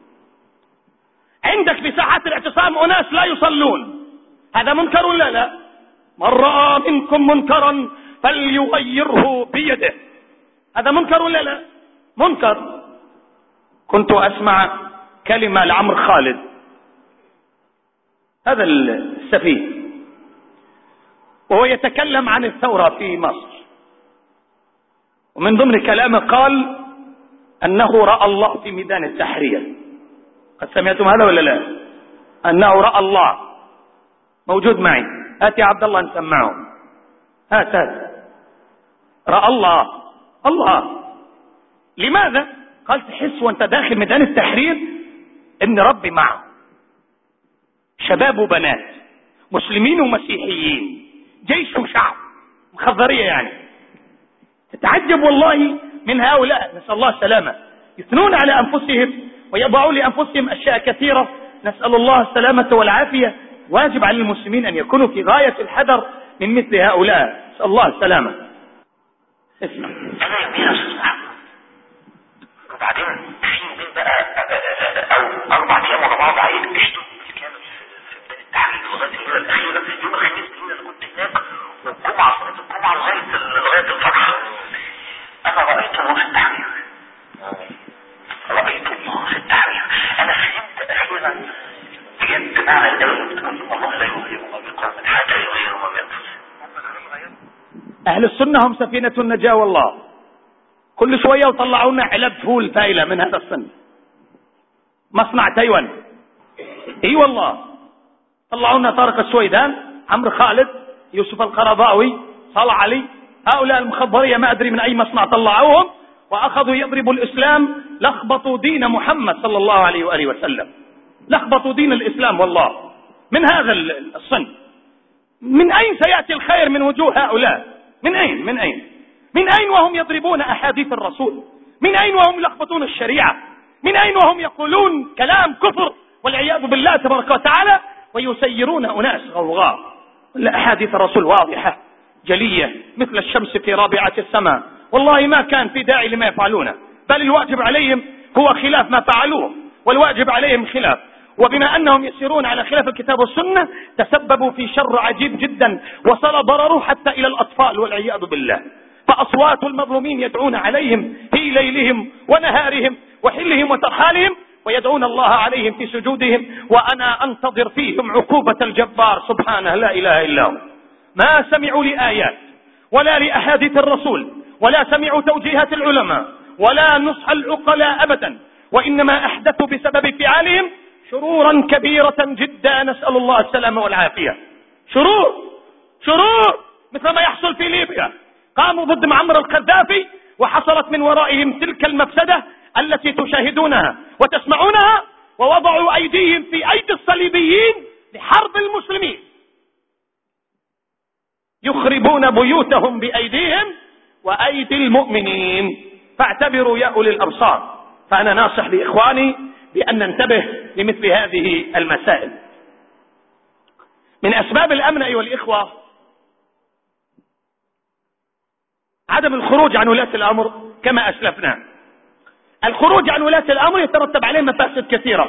S1: عندك في ساحة الاعتصام أناس لا يصلون، هذا منكر ولا لا؟ من رأى منكم منكرا فليغيره بيده، هذا منكر ولا لا؟ منكر. كنت أسمع كلمة لعمر خالد هذا السفيه،
S2: وهو يتكلم عن الثورة في مصر، ومن ضمن كلامه قال أنه رأى الله في ميدان التحرير. قد سمعتم هذا ولا لا؟ أنه رأى الله، موجود معي، هات يا عبد الله نسمعه، هات رأى الله. لماذا؟ قال تحس وانت داخل ميدان التحرير ان ربي معه، شباب وبنات، مسلمين ومسيحيين، جيش وشعب، مخضرية يعني. تتعجب والله من هؤلاء، نسأل الله السلامة، يثنون على أنفسهم ويضعون لأنفسهم أشياء كثيرة، نسأل الله السلامة والعافية. واجب على المسلمين أن يكونوا في غاية الحذر من مثل هؤلاء، نسأل الله السلامة. اسمع.
S3: أنا يمين أسمع، وبعدين في بقى أو 4 أيام ورا بعض عيد اشتم بالكامل في بداية التحرير لغاية اليوم الأخيرة. يوم الخميس أنا كنت هناك، والجمعة صلاة الجمعة لغاية الفرح. أنا رأيت الله في التحرير، رأيت الله في التحرير. أنا فهمت أخيرا بجد معنى الآية بتقول الله لا يغير ما بقوم حتى يغيروا ما بأنفسهم.
S2: أهل السنة هم سفينة النجاة والله. كل شوية وطلعوا لنا علب فول فايلة من هذا الصنف، مصنع تايوان. اي والله، طلعوا لنا طارق السويدان، عمرو خالد، يوسف القرضاوي، صالح علي، هؤلاء المخبرية ما أدري من أي مصنع طلعوهم، وأخذوا يضربوا الإسلام، لخبطوا دين محمد صلى الله عليه وآله وسلم، لخبطوا دين الإسلام والله من هذا الصنف. من أين سيأتي الخير من وجوه هؤلاء؟ من أين وهم يضربون أحاديث الرسول؟ من أين وهم يلخبطون الشريعة؟ من أين وهم يقولون كلام كفر والعياذ بالله تبارك وتعالى، ويسيرون أناس غوغاء؟ أحاديث الرسول واضحة جلية مثل الشمس في رابعة السماء، والله ما كان في داعي لما يفعلونه، بل الواجب عليهم هو خلاف ما فعلوه، والواجب عليهم خلاف. وبما أنهم يسيرون على خلاف الكتاب والسنة تسببوا في شر عجيب جدا، وصل ضرره حتى إلى الأطفال والعياذ بالله. فأصوات المظلومين يدعون عليهم في ليلهم ونهارهم وحلهم وترحالهم، ويدعون الله عليهم في سجودهم، وأنا أنتظر فيهم عقوبة الجبار سبحانه لا إله إلا هو. ما سمعوا لآيات ولا لأحاديث الرسول، ولا سمعوا توجيهات العلماء، ولا نصح العقلاء أبدا، وإنما أحدثوا بسبب فعالهم شرورا كبيرة جدا، نسأل الله السلامة والعافية. شرور مثل ما يحصل في ليبيا، قاموا ضد معمر القذافي وحصلت من ورائهم تلك المفسدة التي تشاهدونها وتسمعونها، ووضعوا أيديهم في أيدي الصليبيين لحرب المسلمين، يخربون بيوتهم بأيديهم وأيدي المؤمنين. فاعتبروا يا أولي الأبصار. فأنا ناصح لإخواني بأن ننتبه لمثل هذه المسائل. من أسباب الأمن أيها الإخوة عدم الخروج عن ولاة الأمر كما أسلفنا. الخروج عن ولاة الأمر يترتب عليه مفاسد كثيرة،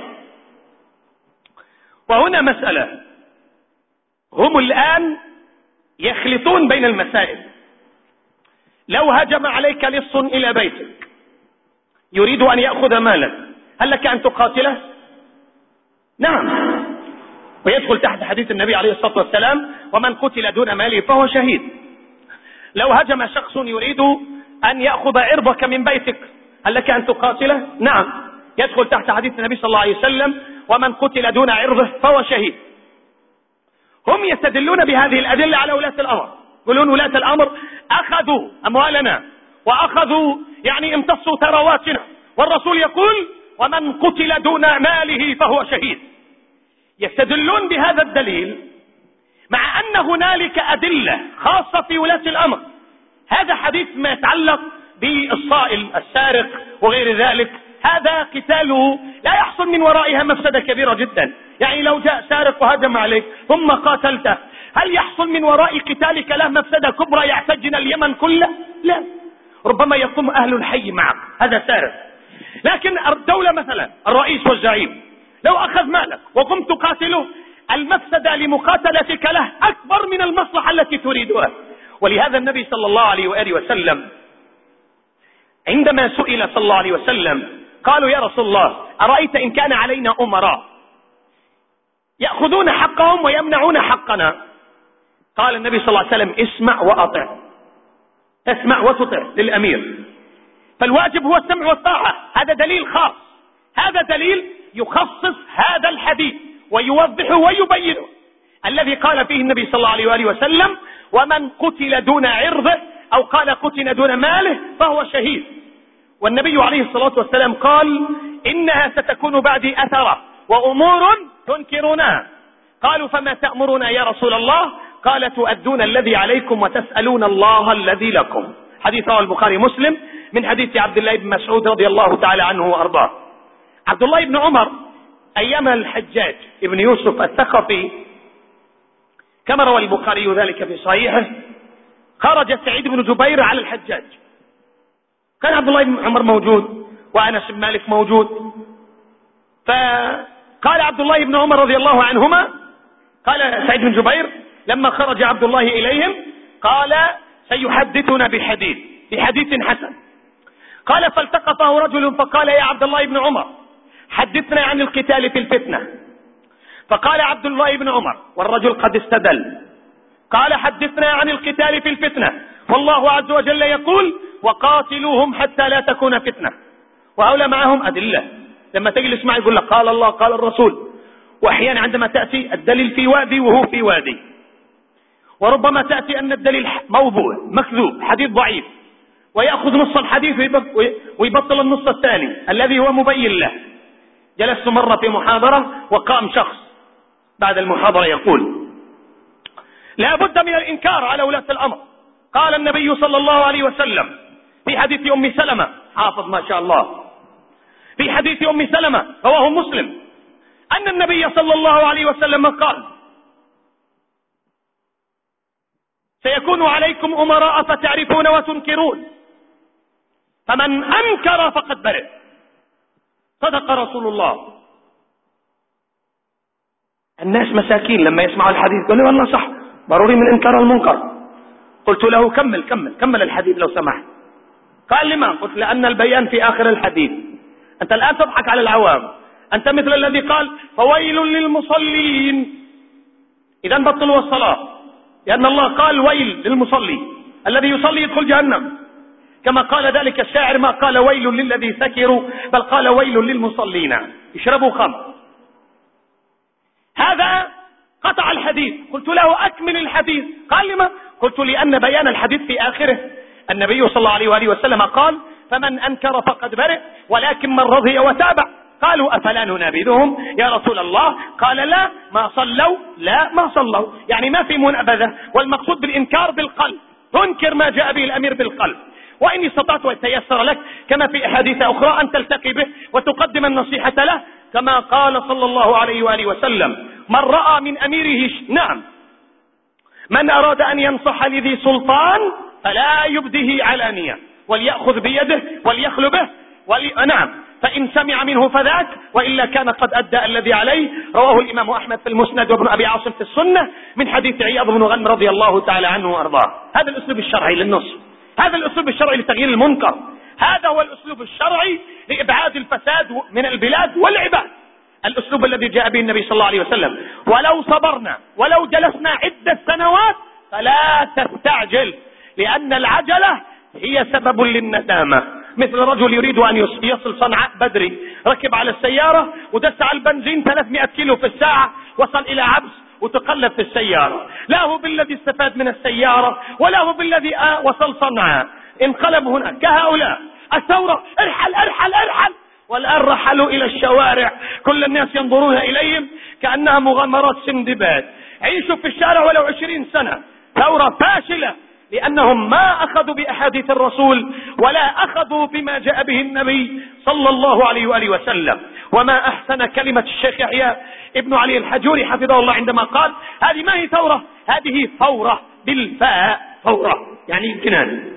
S2: وهنا مسألة، هم الآن يخلطون بين المسائل. لو هجم عليك لص إلى بيتك يريد أن يأخذ مالك، هل لك أن تقاتله؟ نعم، ويدخل تحت حديث النبي عليه الصلاة والسلام ومن قتل دون ماله فهو شهيد. لو هجم شخص يريد أن يأخذ عرضك من بيتك، هل لك أن تقاتله؟ نعم، يدخل تحت حديث النبي صلى الله عليه وسلم ومن قتل دون عرضه فهو شهيد. هم يستدلون بهذه الأدلة على ولاة الأمر، يقولون ولاة الأمر أخذوا أموالنا وأخذوا امتصوا ثرواتنا، والرسول يقول ومن قتل دون ماله فهو شهيد. يستدلون بهذا الدليل مع أن هنالك أدلة خاصة في ولاة الأمر. هذا حديث ما يتعلق بالصائل السارق وغير ذلك، هذا قتاله لا يحصل من ورائها مفسدة كبيرة جدا. لو جاء سارق وهجم عليك ثم قاتلته، هل يحصل من وراء قتالك له مفسدة كبرى يعتجن اليمن كله؟ لا، ربما يقوم أهل الحي معك، هذا سارق. لكن الدولة مثلا الرئيس والزعيم لو أخذ مالك وقمت قاتله، المفسدة لمقاتلتك له أكبر من المصلحة التي تريدها. ولهذا النبي صلى الله عليه وآله وسلم عندما سئل صلى الله عليه وسلم قالوا يا رسول الله أرأيت إن كان علينا أمراء يأخذون حقهم ويمنعون حقنا، قال النبي صلى الله عليه وسلم اسمع وأطع، اسمع وتطع للأمير، فالواجب هو السمع والطاعة. هذا دليل خاص، هذا دليل يخصص هذا الحديث ويوضحه ويبينه، الذي قال فيه النبي صلى الله عليه وآله وسلم ومن قتل دون عرضه أو قال قتل دون ماله فهو شهيد. والنبي عليه الصلاة والسلام قال إنها ستكون بعدي أثرة وأمور تنكرونها. قالوا فما تأمرنا يا رسول الله؟ قال تؤدون الذي عليكم وتسألون الله الذي لكم. حديث رواه البخاري مسلم من حديث عبد الله بن مسعود رضي الله تعالى عنه وأرضاه. عبد الله بن عمر أيام الحجاج ابن يوسف الثقفي كما روى البخاري ذلك في صحيحه، خرج سعيد بن جبير على الحجاج، كان عبد الله بن عمر موجود وأنس بن مالك موجود، فقال عبد الله بن عمر رضي الله عنهما، قال سعيد بن جبير لما خرج عبد الله إليهم قال سيحدثنا بحديث حسن. قال فالتقطه رجل فقال يا عبد الله بن عمر حدثنا عن القتال في الفتنة. فقال عبد الله بن عمر والرجل قد استدل، قال حدثنا عن القتال في الفتنة، والله عز وجل يقول وقاتلوهم حتى لا تكون فتنة، وهؤلاء معهم أدلة. لما تجلس معي يقول لك قال الله قال الرسول، وأحيانا عندما تأتي الدليل في وادي وهو في وادي، وربما تأتي أن الدليل موضوع مكذوب حديث ضعيف، ويأخذ نص الحديث ويبطل النص الثاني الذي هو مبين له. جلست مرة في محاضرة وقام شخص بعد المحاضرة يقول لا بد من الإنكار على ولاة الأمر. قال النبي صلى الله عليه وسلم في حديث أم سلمة، حافظ ما شاء الله، في حديث أم سلمة رواه مسلم أن النبي صلى الله عليه وسلم قال سيكون عليكم أمراء فتعرفون وتنكرون، فمن أنكر فقد برئ. صدق رسول الله. الناس مساكين لما يسمعوا الحديث قالوا والله صح ضروري من إنكار المنكر. قلت له كمل الحديث لو سمحت. قال لما؟ قلت لأن البيان في آخر الحديث. أنت الآن تضحك على العوام، أنت مثل الذي قال فويل للمصلين، إذا بطلوا الصلاة، لأن الله قال ويل للمصلي، الذي يصلي يدخل جهنم، كما قال ذلك الشاعر ما قال ويل للذي سكروا بل قال ويل للمصلين يشربوا خمر. هذا قطع الحديث. قلت له أكمل الحديث. قال لما؟ قلت لأن بيان الحديث في آخره النبي صلى الله عليه وآله وسلم قال فمن أنكر فقد برئ ولكن من رضي وتابع. قالوا أفلا ننابذهم يا رسول الله؟ قال لا ما صلوا، يعني ما في منابذة، والمقصود بالإنكار بالقلب، تنكر ما جاء به الأمير بالقلب. وإن استطعت وتيسر لك كما في أحاديث أخرى أن تلتقي به وتقدم النصيحة له، كما قال صلى الله عليه وآله وسلم من رأى من أميره نعم من أراد أن ينصح لذي سلطان فلا يبده علانية وليأخذ بيده وليخل به نعم فإن سمع منه فذاك وإلا كان قد أدى الذي عليه. رواه الإمام أحمد في المسند وابن أبي عاصم في السنة من حديث عياض بن غنم رضي الله تعالى عنه وأرضاه. هذا الأسلوب الشرعي للنصح، هذا الأسلوب الشرعي لتغيير المنكر، هذا هو الأسلوب الشرعي لإبعاد الفساد من البلاد والعباد، الأسلوب الذي جاء به النبي صلى الله عليه وسلم. ولو صبرنا ولو جلسنا عدة سنوات فلا تستعجل، لأن العجلة هي سبب للندامة. مثل رجل يريد أن يصل صنعاء بدري، ركب على السيارة ودس على البنزين 300 كيلو في الساعة، وصل إلى عبس وتقلب في السيارة، لا هو بالذي استفاد من السيارة ولا هو بالذي وصل صنعاء، انقلب هنا كهؤلاء الثورة ارحل ارحل ارحل، والآن رحلوا إلى الشوارع، كل الناس ينظرون إليهم كأنها مغامرات سندباد. عيشوا في الشارع ولو 20 سنة، ثورة فاشلة، لأنهم ما أخذوا بأحاديث الرسول ولا أخذوا بما جاء به النبي صلى الله عليه وآله وسلم. وما أحسن كلمة الشيخ يحيى ابن علي الحجوري حفظه الله عندما قال هذه ما هي ثورة، هذه ثورة بالفاء، ثورة يعني جنان،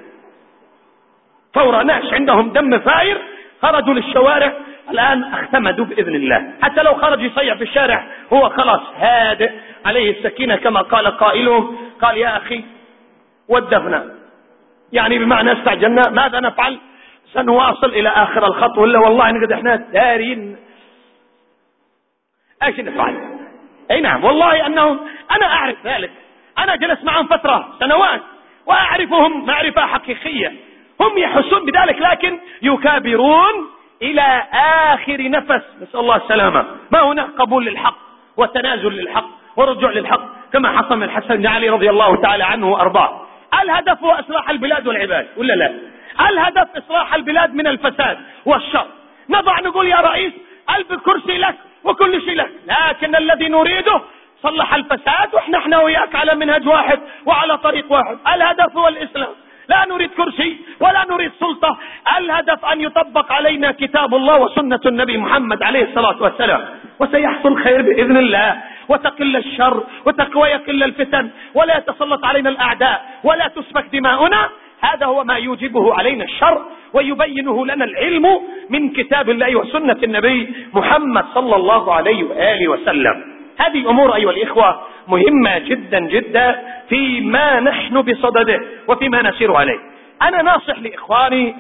S2: ثورة ناس عندهم دم فائر خرجوا للشوارع، الآن اختمدوا بإذن الله. حتى لو خرج يصيح في الشارع هو خلاص هادئ عليه السكينة، كما قال قائلهم قال يا أخي ودفنا، يعني بمعنى استعجلنا ماذا نفعل؟ سنواصل إلى آخر الخط ولا والله نقد احنا دارين ايش نفعل؟ اي نعم والله انهم انا اعرف ذلك، أنا جلس معهم فترة سنوات وأعرفهم معرفة حقيقية، هم يحسون بذلك لكن يكابرون إلى آخر نفس. نسأل الله السلامة. ما هناك قبول للحق وتنازل للحق ورجوع للحق كما حصل من الحسن بن علي رضي الله تعالى عنه وأرضاه. الهدف هو إصلاح البلاد والعباد ولا لا؟ الهدف إصلاح البلاد من الفساد والشر. نضع نقول يا رئيس الكرسي لك وكل شيء لك، لكن الذي نريده صلح الفساد واحنا وياك على منهج واحد وعلى طريق واحد. الهدف هو الإسلام، لا نريد كرسي ولا نريد سلطة. الهدف أن يطبق علينا كتاب الله وسنة النبي محمد عليه الصلاة والسلام، وسيحصل خير بإذن الله، وتقل الشر ويقل الفتن، ولا يتسلط علينا الأعداء، ولا تسفك دماؤنا. هذا هو ما يوجبه علينا الشر ويبينه لنا العلم من كتاب الله وسنة النبي محمد صلى الله عليه وآله وسلم. هذه أمور أيها الإخوة مهمة جدا جدا فيما نحن بصدده وفيما نسير عليه. أنا ناصح لإخواني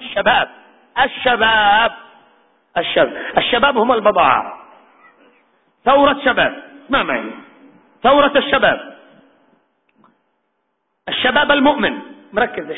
S2: الشباب هم البضاعة. ثورة شباب، ما معنى ثورة الشباب المؤمن، مركز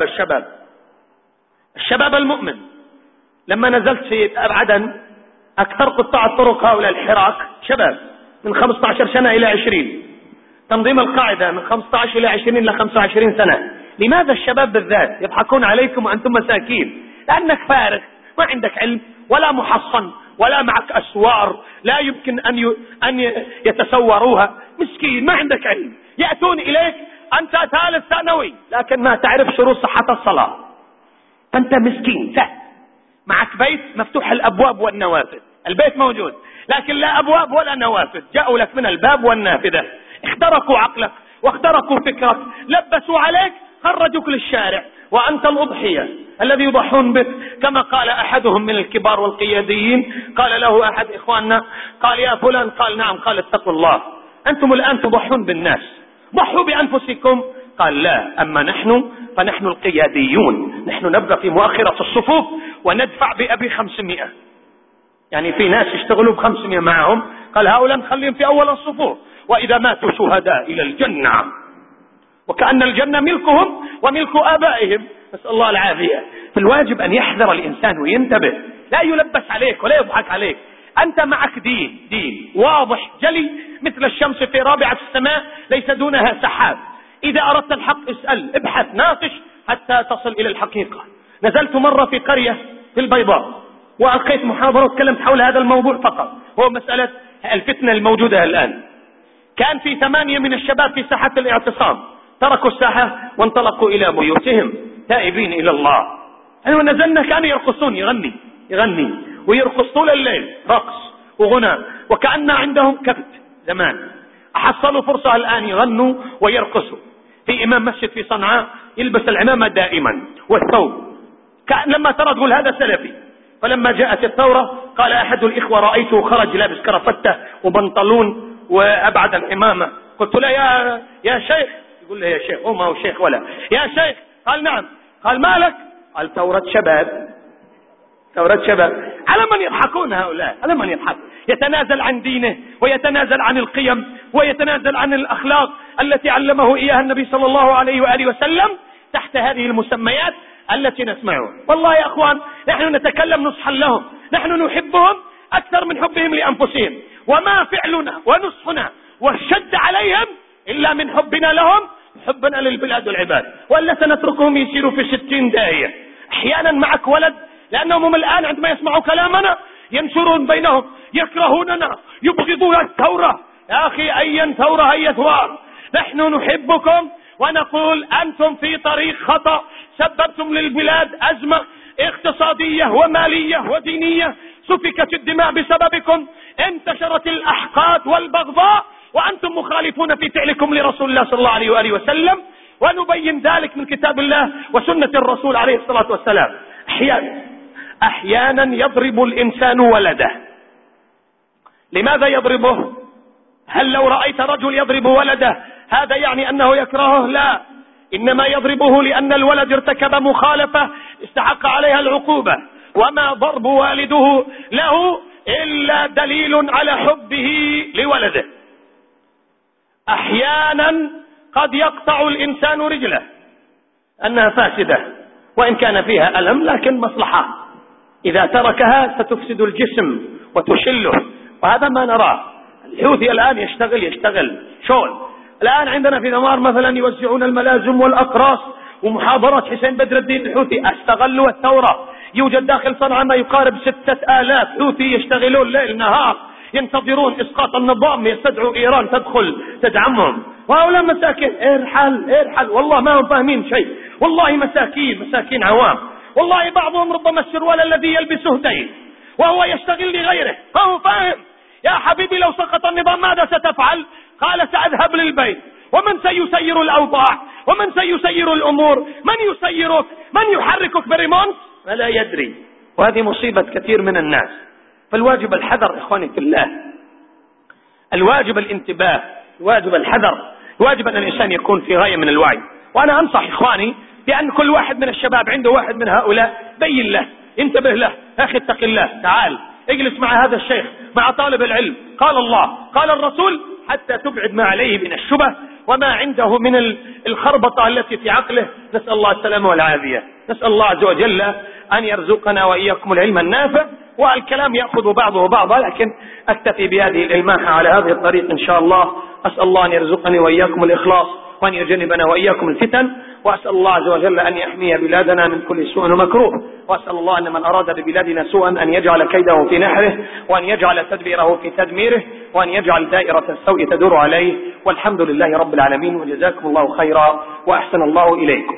S2: الشباب المؤمن. لما نزلت في عدن أكثر قطاع الطرق هؤلاء الحراك شباب من 15 سنة إلى 20. تنظيم القاعدة من 15 إلى 20 إلى 25 سنة. لماذا الشباب بالذات يضحكون عليكم وأنتم مساكين؟ لأنك فارغ، ما عندك علم ولا محصن ولا معك أسوار لا يمكن أن يتسوروها. مسكين ما عندك علم، يأتون إليك أنت ثالث ثانوي لكن ما تعرف شروط صحة الصلاة، أنت مسكين. معك بيت مفتوح الأبواب والنوافذ، البيت موجود لكن لا أبواب ولا نوافذ، جاءوا لك من الباب والنافذة، اخترقوا عقلك واخترقوا فكرك، لبسوا عليك، خرجوك للشارع وأنت الأضحية الذي يضحون بك. كما قال أحدهم من الكبار والقياديين، قال له أحد إخواننا، قال يا فلان، قال نعم، قال اتقوا الله، أنتم الآن تضحون بالناس، ضحوا بأنفسكم. قال لا، أما نحن فنحن القياديون، نحن نبقى في مؤخرة الصفوف وندفع بأبي 500. يعني في ناس يشتغلوا ب500 معهم، قال هؤلاء نخليهم في أول الصفوف، وإذا ماتوا شهداء إلى الجنة، وكأن الجنة ملكهم وملك آبائهم، نسأل الله العافية. فالواجب أن يحذر الإنسان وينتبه، لا يلبس عليك ولا يضحك عليك. أنت معك دين واضح جلي مثل الشمس في رابعة السماء ليس دونها سحاب. إذا أردت الحق اسأل، ابحث، ناقش حتى تصل إلى الحقيقة. نزلت مرة في قرية في البيضاء وألقيت محاضرة وتكلمت حول هذا الموضوع فقط، هو مسألة الفتنة الموجودة الآن. كان في 8 من الشباب في ساحة الاعتصام، تركوا الساحة وانطلقوا إلى بيوتهم تائبين إلى الله. أيوة نزلنا كانوا يرقصون، يغني ويرقص طول الليل، رقص وغنى، وكأن عندهم كبت زمان. أحصلوا فرصة الآن يغنوا ويرقصوا. في إمام مسجد في صنعاء يلبس العمامة دائما والثوب، لما ترى تقول هذا سلفي. فلما جاءت الثورة قال أحد الإخوة رأيته خرج لابس كرافتة وبنطلون وأبعد العمامة. قلت له يا شيخ، يقول لي يا شيخ، ما هو شيخ ولا يا شيخ. قال نعم. قال مالك؟ قال ثورة شباب. على من يضحكون هؤلاء؟ على من يضحك؟ يتنازل عن دينه ويتنازل عن القيم ويتنازل عن الأخلاق التي علمه إياها النبي صلى الله عليه وآله وسلم تحت هذه المسميات التي نسمعها. والله يا أخوان نحن نتكلم نصحا لهم، نحن نحبهم أكثر من حبهم لأنفسهم، وما فعلنا ونصحنا والشد عليهم إلا من حبنا لهم، حبنا للبلاد والعباد، وإلا سنتركهم يسيروا في 60 داهية. أحيانا معك ولد لأنهم هم الآن عندما يسمعوا كلامنا ينشرون بينهم، يكرهوننا، يبغضون الثورة. يا أخي أي ثورة، أي ثوار؟ نحن نحبكم ونقول أنتم في طريق خطأ، سببتم للبلاد أزمة اقتصادية ومالية ودينية، سفكت الدماء بسببكم، انتشرت الأحقاد والبغضاء، وأنتم مخالفون في فعلكم لرسول الله صلى الله عليه وآله وسلم، ونبين ذلك من كتاب الله وسنة الرسول عليه الصلاة والسلام. أحيانا يضرب الإنسان ولده. لماذا يضربه؟ هل لو رأيت رجل يضرب ولده هذا يعني أنه يكرهه؟ لا، إنما يضربه لأن الولد ارتكب مخالفة استحق عليها العقوبة، وما ضرب والده له إلا دليل على حبه لولده. أحيانا قد يقطع الإنسان رجله أنها فاسدة وإن كان فيها ألم، لكن مصلحة، إذا تركها ستفسد الجسم وتشله، وهذا ما نراه. الحوثي الآن يشتغل شغل. الآن عندنا في دمار مثلا يوزعون الملازم والأقراص ومحاضرات حسين بدر الدين الحوثي، استغلوا الثورة. يوجد داخل صنعاء ما يقارب 6000 حوثي يشتغلون ليل نهار ينتظرون إسقاط النظام، يستدعوا إيران تدخل تدعمهم، وهؤلاء مساكين. ارحل والله ما هم فاهمين شيء، والله مساكين عوام، والله بعضهم ربما السروال الذي يلبسه دين وهو يشتغل لغيره، فهو فاهم. يا حبيبي لو سقط النظام ماذا ستفعل؟ قال سأذهب للبيت. ومن سيسير الأوضاع؟ ومن سيسير الأمور؟ من يسيرك؟ من يحركك بالريموت؟ فلا يدري. وهذه مصيبة كثير من الناس. فالواجب الحذر إخواني في الله، الواجب الانتباه، الواجب الحذر، الواجب أن الإنسان يكون في غاية من الوعي. وأنا أنصح إخواني بأن كل واحد من الشباب عنده واحد من هؤلاء بين له، انتبه له، أخي اتق الله، تعال اجلس مع هذا الشيخ، مع طالب العلم، قال الله قال الرسول، حتى تبعد ما عليه من الشبه وما عنده من الخربطة التي في عقله. نسأل الله السلامة والعافية. نسأل الله عز وجل أن يرزقنا وإياكم العلم النافع. والكلام يأخذ بعضه بعضا، لكن أكتفي بهذه الإلماحة على هذه الطريق إن شاء الله. أسأل الله أن يرزقني وإياكم الإخلاص وأن يجنبنا وإياكم الفتن، وأسأل الله عز وجل أن يحمي بلادنا من كل سوء ومكروه، وأسأل الله أن من أراد ببلادنا سوءا أن يجعل كيده في نحره، وأن يجعل تدبيره في تدميره، وأن يجعل دائرة السوء تدور عليه. والحمد لله رب العالمين، وجزاكم الله خيرا وأحسن الله إليكم.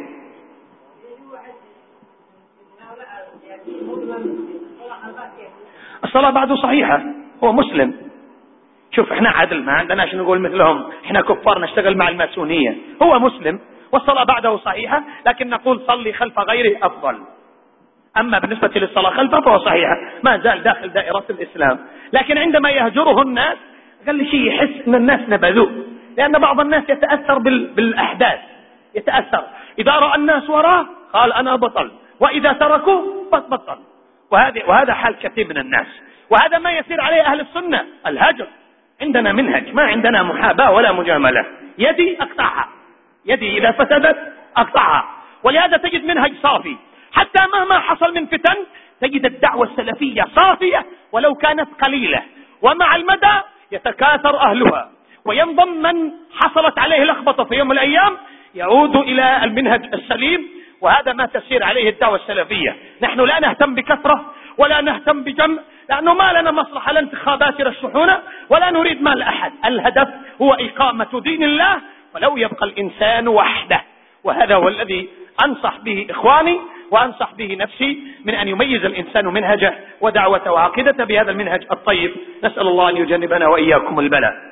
S2: الصلاة بعده صحيحة، هو مسلم. شوف احنا عدل، ما عندناش نقول مثلهم احنا كفار نشتغل مع الماسونية. هو مسلم والصلاة بعده صحيحة، لكن نقول صلي خلف غيره أفضل. أما بالنسبة للصلاة خلفه فهو صحيحة، ما زال داخل دائرة الإسلام. لكن عندما يهجره الناس قال لي شيء يحس أن الناس نبذوه، لأن بعض الناس يتأثر بالأحداث، يتأثر. إذا رأى الناس وراه قال أنا بطل، وإذا تركوه بطل. وهذا حال كثير من الناس، وهذا ما يسير عليه أهل السنة، الهجر. عندنا منهج، ما عندنا محاباة ولا مجاملة. يدي أقطعها، يدي إذا فسدت أقطعها. ولهذا تجد منهج صافي، حتى مهما حصل من فتن تجد الدعوة السلفية صافية ولو كانت قليلة، ومع المدى يتكاثر أهلها وينضم من حصلت عليه لخبطة في يوم من الأيام، يعود إلى المنهج السليم. وهذا ما تسير عليه الدعوة السلفية. نحن لا نهتم بكثرة ولا نهتم بجمع، لأنه ما لنا مصلحة لا انتخابات يرشحونا ولا نريد مال أحد. الهدف هو إقامة دين الله، ولو يبقى الإنسان وحده. وهذا هو الذي أنصح به إخواني وأنصح به نفسي، من أن يميز الإنسان منهجه ودعوته وعقيدته بهذا المنهج الطيب. نسأل الله أن يجنبنا وإياكم البلاء.